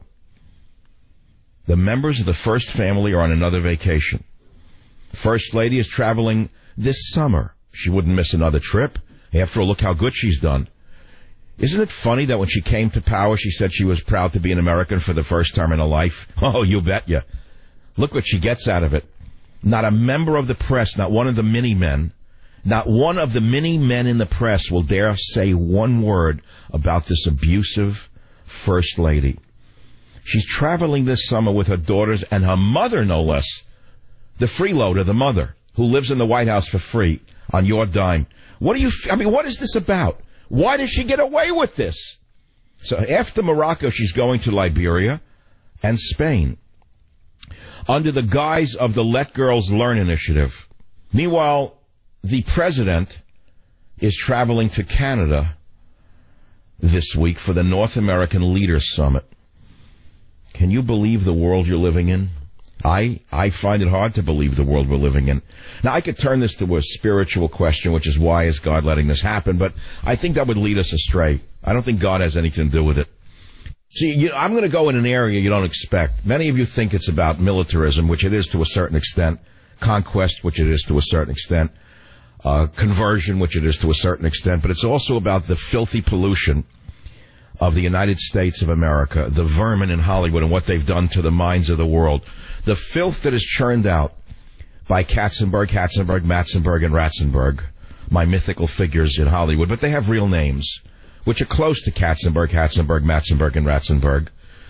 Speaker 2: The members of the first family are on another vacation. First Lady is traveling this summer. She wouldn't miss another trip. After all, look how good she's done. Isn't it funny that when she came to power, she said she was proud to be an American for the first time in her life? Oh, you bet ya. Look what she gets out of it. Not a member of the press, not one of the mini-men, not one of the mini-men in the press will dare say one word about this abusive First Lady. She's traveling this summer with her daughters and her mother, no less. The freeloader, the mother, who lives in the White House for free on your dime. What do you, I mean, what is this about? Why did she get away with this? So after Morocco, she's going to Liberia and Spain under the guise of the Let Girls Learn initiative. Meanwhile, the president is traveling to Canada this week for the North American Leaders Summit. Can you believe the world you're living in? I, I find it hard to believe the world we're living in. Now, I could turn this to a spiritual question, which is why is God letting this happen, but I think that would lead us astray. I don't think God has anything to do with it. See, you, I'm going to go in an area you don't expect. Many of you think it's about militarism, which it is to a certain extent, conquest, which it is to a certain extent, uh, conversion, which it is to a certain extent, but it's also about the filthy pollution of the United States of America, the vermin in Hollywood and what they've done to the minds of the world. The filth that is churned out by Katzenberg, Katzenberg, Matzenberg, and Ratzenberg, my mythical figures in Hollywood, but they have real names. which are close to Katzenberg, Hatzenberg, Matzenberg, and Ratzenberg.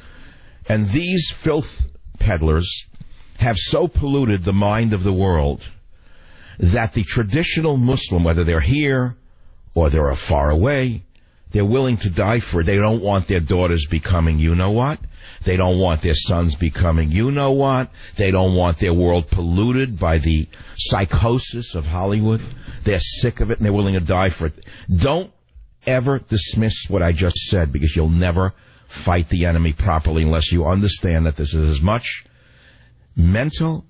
Speaker 2: And these filth peddlers have so polluted the mind of the world that the traditional Muslim, whether they're here or they're far away, they're willing to die for it. They don't want their daughters becoming you-know-what. They don't want their sons becoming you-know-what. They don't want their world polluted by the psychosis of Hollywood. They're sick of it, and they're willing to die for it. Don't ever dismiss what I just said, because you'll never fight the enemy properly unless you understand that this is as much mental,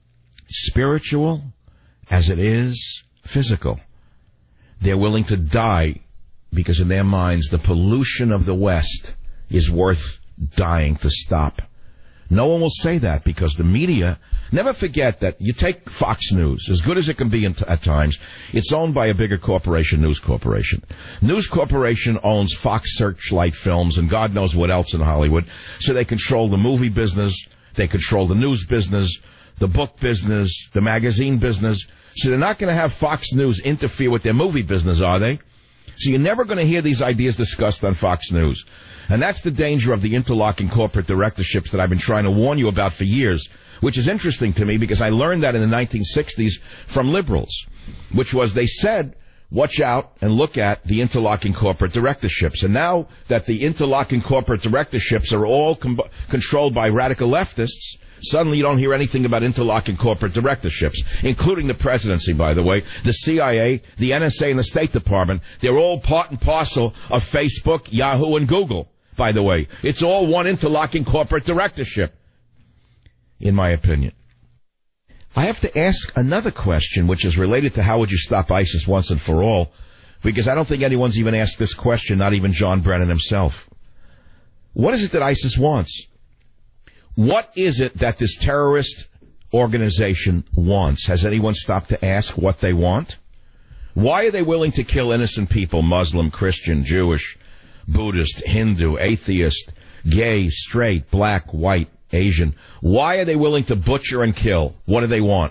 Speaker 2: spiritual, as it is physical. They're willing to die because in their minds the pollution of the West is worth dying to stop. No one will say that because the media, never forget that you take Fox News, as good as it can be at times, it's owned by a bigger corporation, News Corporation. News Corporation owns Fox Searchlight Films and God knows what else in Hollywood, so they control the movie business, they control the news business, the book business, the magazine business. So they're not going to have Fox News interfere with their movie business, are they? So you're never going to hear these ideas discussed on Fox News. And that's the danger of the interlocking corporate directorships that I've been trying to warn you about for years, which is interesting to me because I learned that in the nineteen sixties from liberals, which was they said, watch out and look at the interlocking corporate directorships. And now that the interlocking corporate directorships are all com- controlled by radical leftists, suddenly you don't hear anything about interlocking corporate directorships, including the presidency, by the way, the C I A, the N S A, and the State Department. They're all part and parcel of Facebook, Yahoo, and Google, by the way. It's all one interlocking corporate directorship, in my opinion. I have to ask another question, which is related to how would you stop ISIS once and for all, because I don't think anyone's even asked this question, not even John Brennan himself. What is it that ISIS wants? What is it that this terrorist organization wants? Has anyone stopped to ask what they want? Why are they willing to kill innocent people, Muslim, Christian, Jewish, Buddhist, Hindu, atheist, gay, straight, black, white, Asian? Why are they willing to butcher and kill? What do they want?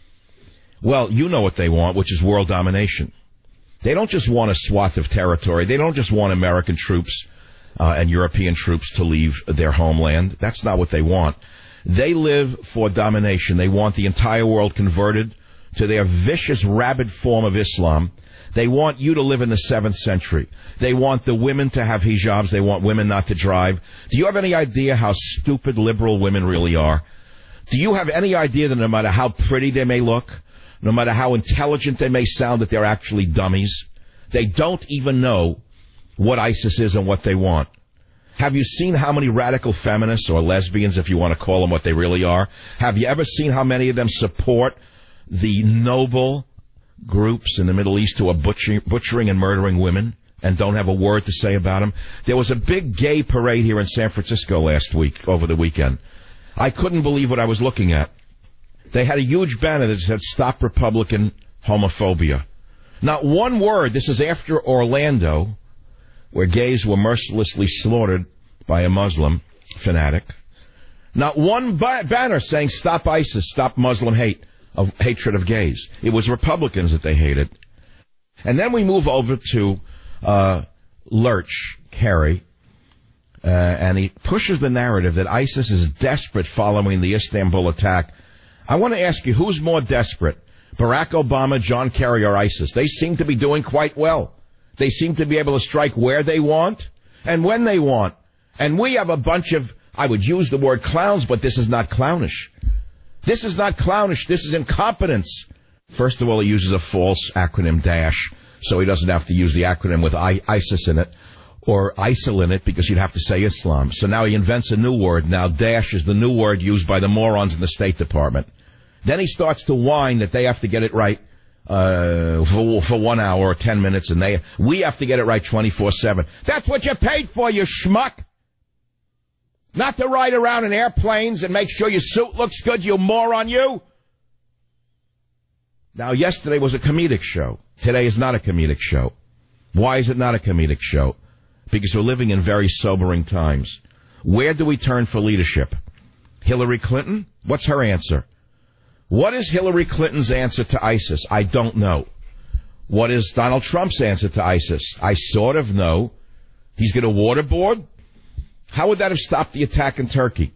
Speaker 2: Well, you know what they want, which is world domination. They don't just want a swath of territory. They don't just want American troops Uh, and European troops to leave their homeland. That's not what they want. They live for domination. They want the entire world converted to their vicious, rabid form of Islam. They want you to live in the seventh century. They want the women to have hijabs. They want women not to drive. Do you have any idea how stupid liberal women really are? Do you have any idea that no matter how pretty they may look, no matter how intelligent they may sound, that they're actually dummies? They don't even know what ISIS is and what they want. Have you seen how many radical feminists or lesbians, if you want to call them what they really are, have you ever seen how many of them support the noble groups in the Middle East who are butchering, butchering and murdering women and don't have a word to say about them? There was a big gay parade here in San Francisco last week, over the weekend. I couldn't believe what I was looking at. They had a huge banner that said, "Stop Republican Homophobia." Not one word. This is after Orlando, where gays were mercilessly slaughtered by a Muslim fanatic. Not one ba- banner saying stop ISIS, stop Muslim hate, of hatred of gays. It was Republicans that they hated. And then we move over to uh, Lurch, Kerry, uh, and he pushes the narrative that ISIS is desperate following the Istanbul attack. I want to ask you, who's more desperate, Barack Obama, John Kerry, or ISIS? They seem to be doing quite well. They seem to be able to strike where they want and when they want. And we have a bunch of, I would use the word clowns, but this is not clownish. This is not clownish. This is incompetence. First of all, he uses a false acronym, DASH, so he doesn't have to use the acronym with I- ISIS in it or ISIL in it, because you'd have to say Islam. So now he invents a new word. Now DASH is the new word used by the morons in the State Department. Then he starts to whine that they have to get it right Uh, for, for one hour or ten minutes, and they, we have to get it right twenty-four seven. That's what you paid for, you schmuck! Not to ride around in airplanes and make sure your suit looks good, you moron, you! Now, yesterday was a comedic show. Today is not a comedic show. Why is it not a comedic show? Because we're living in very sobering times. Where do we turn for leadership? Hillary Clinton? What's her answer? What is Hillary Clinton's answer to ISIS? I don't know. What is Donald Trump's answer to ISIS? I sort of know. He's going to waterboard? How would that have stopped the attack in Turkey?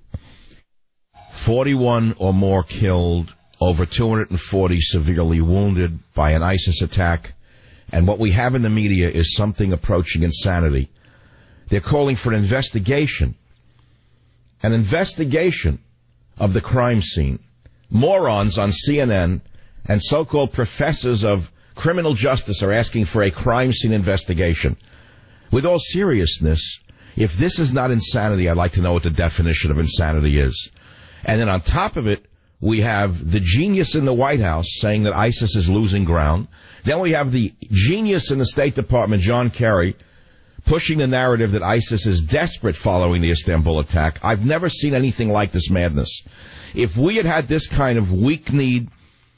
Speaker 2: forty-one or more killed, over two hundred forty severely wounded by an ISIS attack. And what we have in the media is something approaching insanity. They're calling for an investigation. An investigation of the crime scene. Morons on C N N and so-called professors of criminal justice are asking for a crime scene investigation. With all seriousness, if this is not insanity, I'd like to know what the definition of insanity is. And then on top of it, we have the genius in the White House saying that ISIS is losing ground. Then we have the genius in the State Department, John Kerry, pushing the narrative that ISIS is desperate following the Istanbul attack. I've never seen anything like this madness. If we had had this kind of weak-kneed,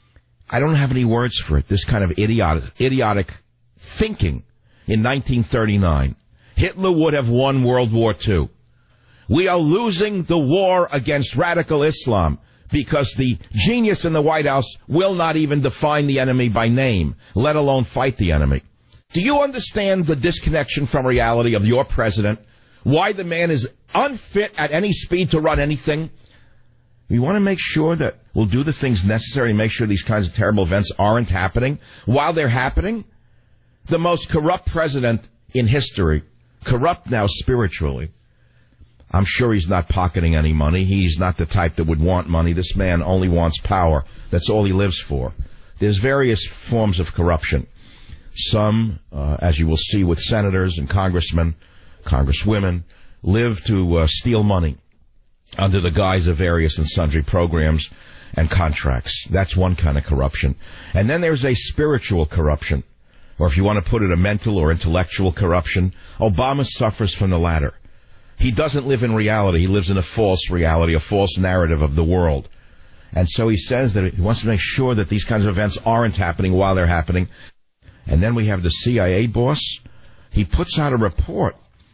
Speaker 2: I don't have any words for it, this kind of idiotic, idiotic thinking in nineteen thirty-nine, Hitler would have won World War Two. We are losing the war against radical Islam because the genius in the White House will not even define the enemy by name, let alone fight the enemy. Do you understand the disconnection from reality of your president? Why the man is unfit at any speed to run anything? We want to make sure that we'll do the things necessary to make sure these kinds of terrible events aren't happening. While they're happening, the most corrupt president in history, corrupt now spiritually. I'm sure he's not pocketing any money. He's not the type that would want money. This man only wants power. That's all he lives for. There's various forms of corruption. Some, uh, as you will see with senators and congressmen, congresswomen, live to uh, steal money under the guise of various and sundry programs and contracts. That's one kind of corruption. And then there's a spiritual corruption, or if you want to put it, a mental or intellectual corruption. Obama suffers from the latter. He doesn't live in reality. He lives in a false reality, a false narrative of the world. And so he says that he wants to make sure that these kinds of events aren't happening while they're happening. And then we have the C I A boss. He puts out a report,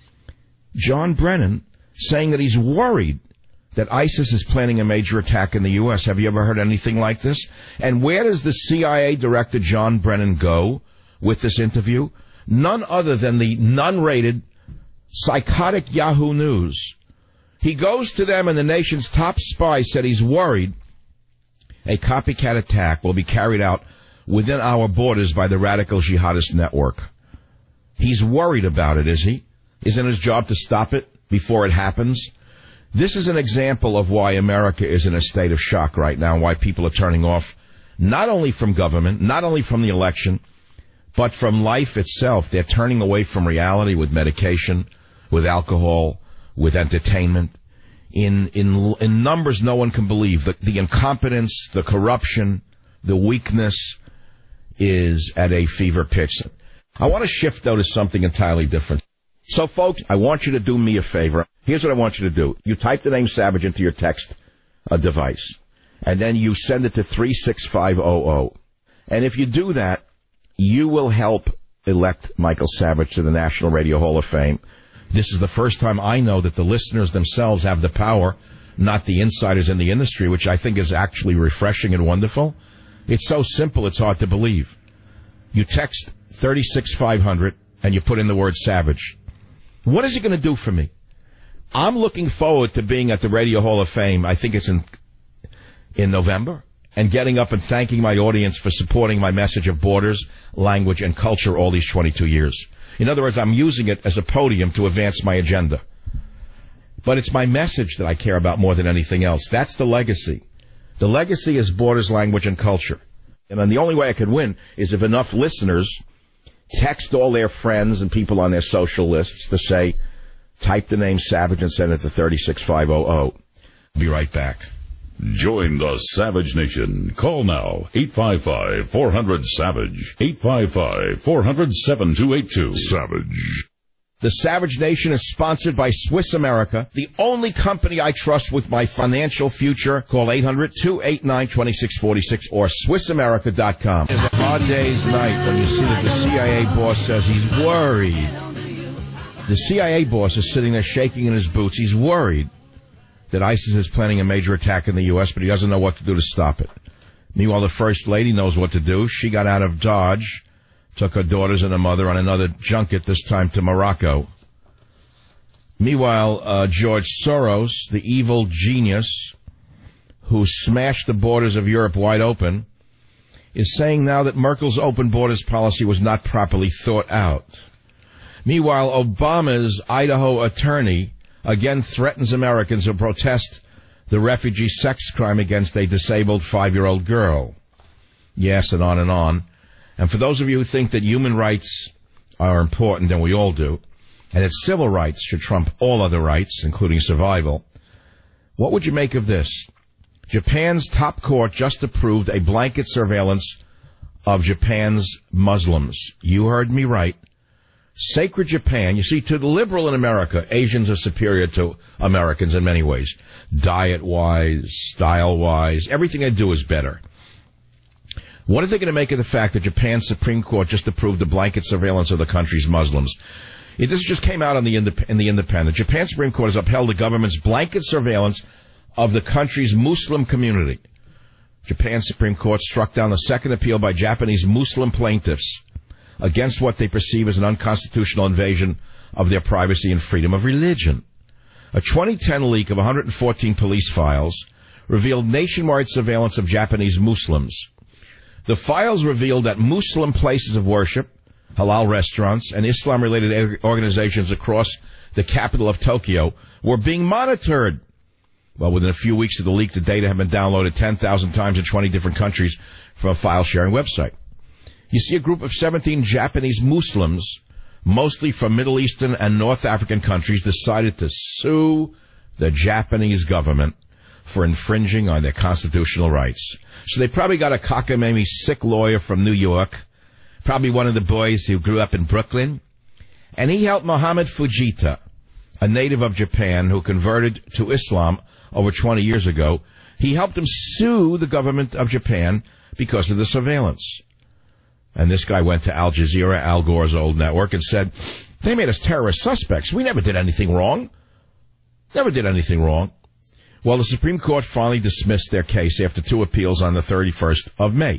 Speaker 2: John Brennan, saying that he's worried that ISIS is planning a major attack in the U S. Have you ever heard anything like this? And where does the C I A director John Brennan go with this interview? None other than the non-rated, psychotic Yahoo News. He goes to them, and the nation's top spy said he's worried a copycat attack will be carried out within our borders by the radical jihadist network. He's worried about it, is he? Isn't his job to stop it before it happens? This is an example of why America is in a state of shock right now, why people are turning off, not only from government, not only from the election, but from life itself. They're turning away from reality with medication, with alcohol, with entertainment. In in in numbers no one can believe. The, the incompetence, the corruption, the weakness is at a fever pitch. I want to shift, though, to something entirely different. So, folks, I want you to do me a favor. Here's what I want you to do. You type the name Savage into your text uh, device, and then you send it to three six five hundred. And if you do that, you will help elect Michael Savage to the National Radio Hall of Fame. This is the first time I know that the listeners themselves have the power, not the insiders in the industry, which I think is actually refreshing and wonderful. It's so simple, it's hard to believe. You text three six five hundred, and you put in the word Savage. What is it going to do for me? I'm looking forward to being at the Radio Hall of Fame, I think it's in in November, and getting up and thanking my audience for supporting my message of borders, language, and culture all these twenty-two years. In other words, I'm using it as a podium to advance my agenda. But it's my message that I care about more than anything else. That's the legacy. The legacy is borders, language, and culture. And then the only way I could win is if enough listeners text all their friends and people on their social lists to say, type the name Savage and send it to three six five hundred. Be right back.
Speaker 1: Join the Savage Nation. Call now, eight five five, four hundred, SAVAGE, eight five five, four hundred, seven two eight two. Savage.
Speaker 2: The Savage Nation is sponsored by Swiss America, the only company I trust with my financial future. Call eight hundred, two eight nine, two six four six or Swiss America dot com. It's a hard day's night when you see that the C I A boss says he's worried. The C I A boss is sitting there shaking in his boots. He's worried that ISIS is planning a major attack in the U S, but he doesn't know what to do to stop it. Meanwhile, the First Lady knows what to do. She got out of Dodge, took her daughters and her mother on another junket, this time to Morocco. Meanwhile, uh, George Soros, the evil genius who smashed the borders of Europe wide open, is saying now that Merkel's open borders policy was not properly thought out. Meanwhile, Obama's Idaho attorney again threatens Americans who protest the refugee sex crime against a disabled five-year-old girl. Yes, and on and on. And for those of you who think that human rights are important, and we all do, and that civil rights should trump all other rights, including survival, what would you make of this? Japan's top court just approved a blanket surveillance of Japan's Muslims. You heard me right. Sacred Japan. You see, to the liberal in America, Asians are superior to Americans in many ways. Diet-wise, style-wise, everything they do is better. What are they going to make of the fact that Japan's Supreme Court just approved the blanket surveillance of the country's Muslims? It, this just came out on the Indep- in the Independent. Japan's Supreme Court has upheld the government's blanket surveillance of the country's Muslim community. Japan's Supreme Court struck down the second appeal by Japanese Muslim plaintiffs against what they perceive as an unconstitutional invasion of their privacy and freedom of religion. A twenty ten leak of one hundred fourteen police files revealed nationwide surveillance of Japanese Muslims. The files revealed that Muslim places of worship, halal restaurants, and Islam-related organizations across the capital of Tokyo were being monitored. Well, within a few weeks of the leak, the data had been downloaded ten thousand times in twenty different countries from a file-sharing website. You see, a group of seventeen Japanese Muslims, mostly from Middle Eastern and North African countries, decided to sue the Japanese government for infringing on their constitutional rights. So they probably got a cockamamie sick lawyer from New York, probably one of the boys who grew up in Brooklyn, and he helped Mohammed Fujita, a native of Japan who converted to Islam over twenty years ago. He helped him sue the government of Japan because of the surveillance. And this guy went to Al Jazeera, Al Gore's old network, and said, they made us terrorist suspects. We never did anything wrong. Never did anything wrong. Well, the Supreme Court finally dismissed their case after two appeals on the thirty-first of May.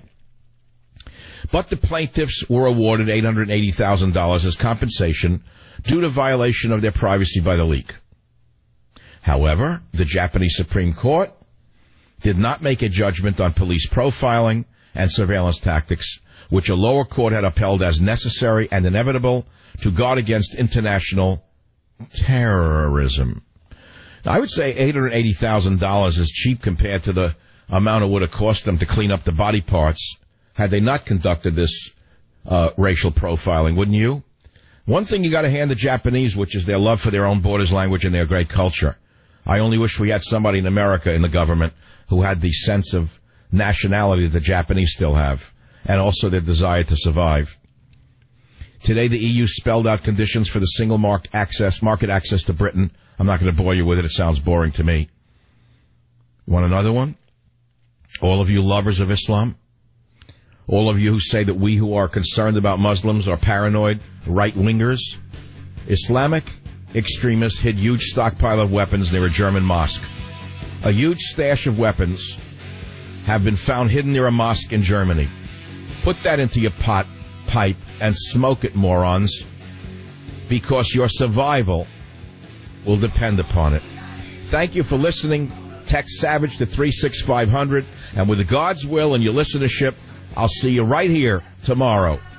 Speaker 2: But the plaintiffs were awarded eight hundred eighty thousand dollars as compensation due to violation of their privacy by the leak. However, the Japanese Supreme Court did not make a judgment on police profiling and surveillance tactics, which a lower court had upheld as necessary and inevitable to guard against international terrorism. Now, I would say eight hundred eighty thousand dollars is cheap compared to the amount it would have cost them to clean up the body parts had they not conducted this uh, racial profiling, wouldn't you? One thing you got to hand the Japanese, which is their love for their own borders, language, and their great culture. I only wish we had somebody in America in the government who had the sense of nationality that the Japanese still have, and also their desire to survive. Today, the E U spelled out conditions for the single mark access, market access to Britain. I'm not going to bore you with it. It sounds boring to me. Want another one? All of you lovers of Islam, all of you who say that we who are concerned about Muslims are paranoid right-wingers, Islamic extremists hid huge stockpile of weapons near a German mosque. A huge stash of weapons have been found hidden near a mosque in Germany. Put that into your pot pipe and smoke it, morons, because your survival will depend upon it. Thank you for listening. Text SAVAGE to three six five hundred, and with God's will and your listenership, I'll see you right here tomorrow.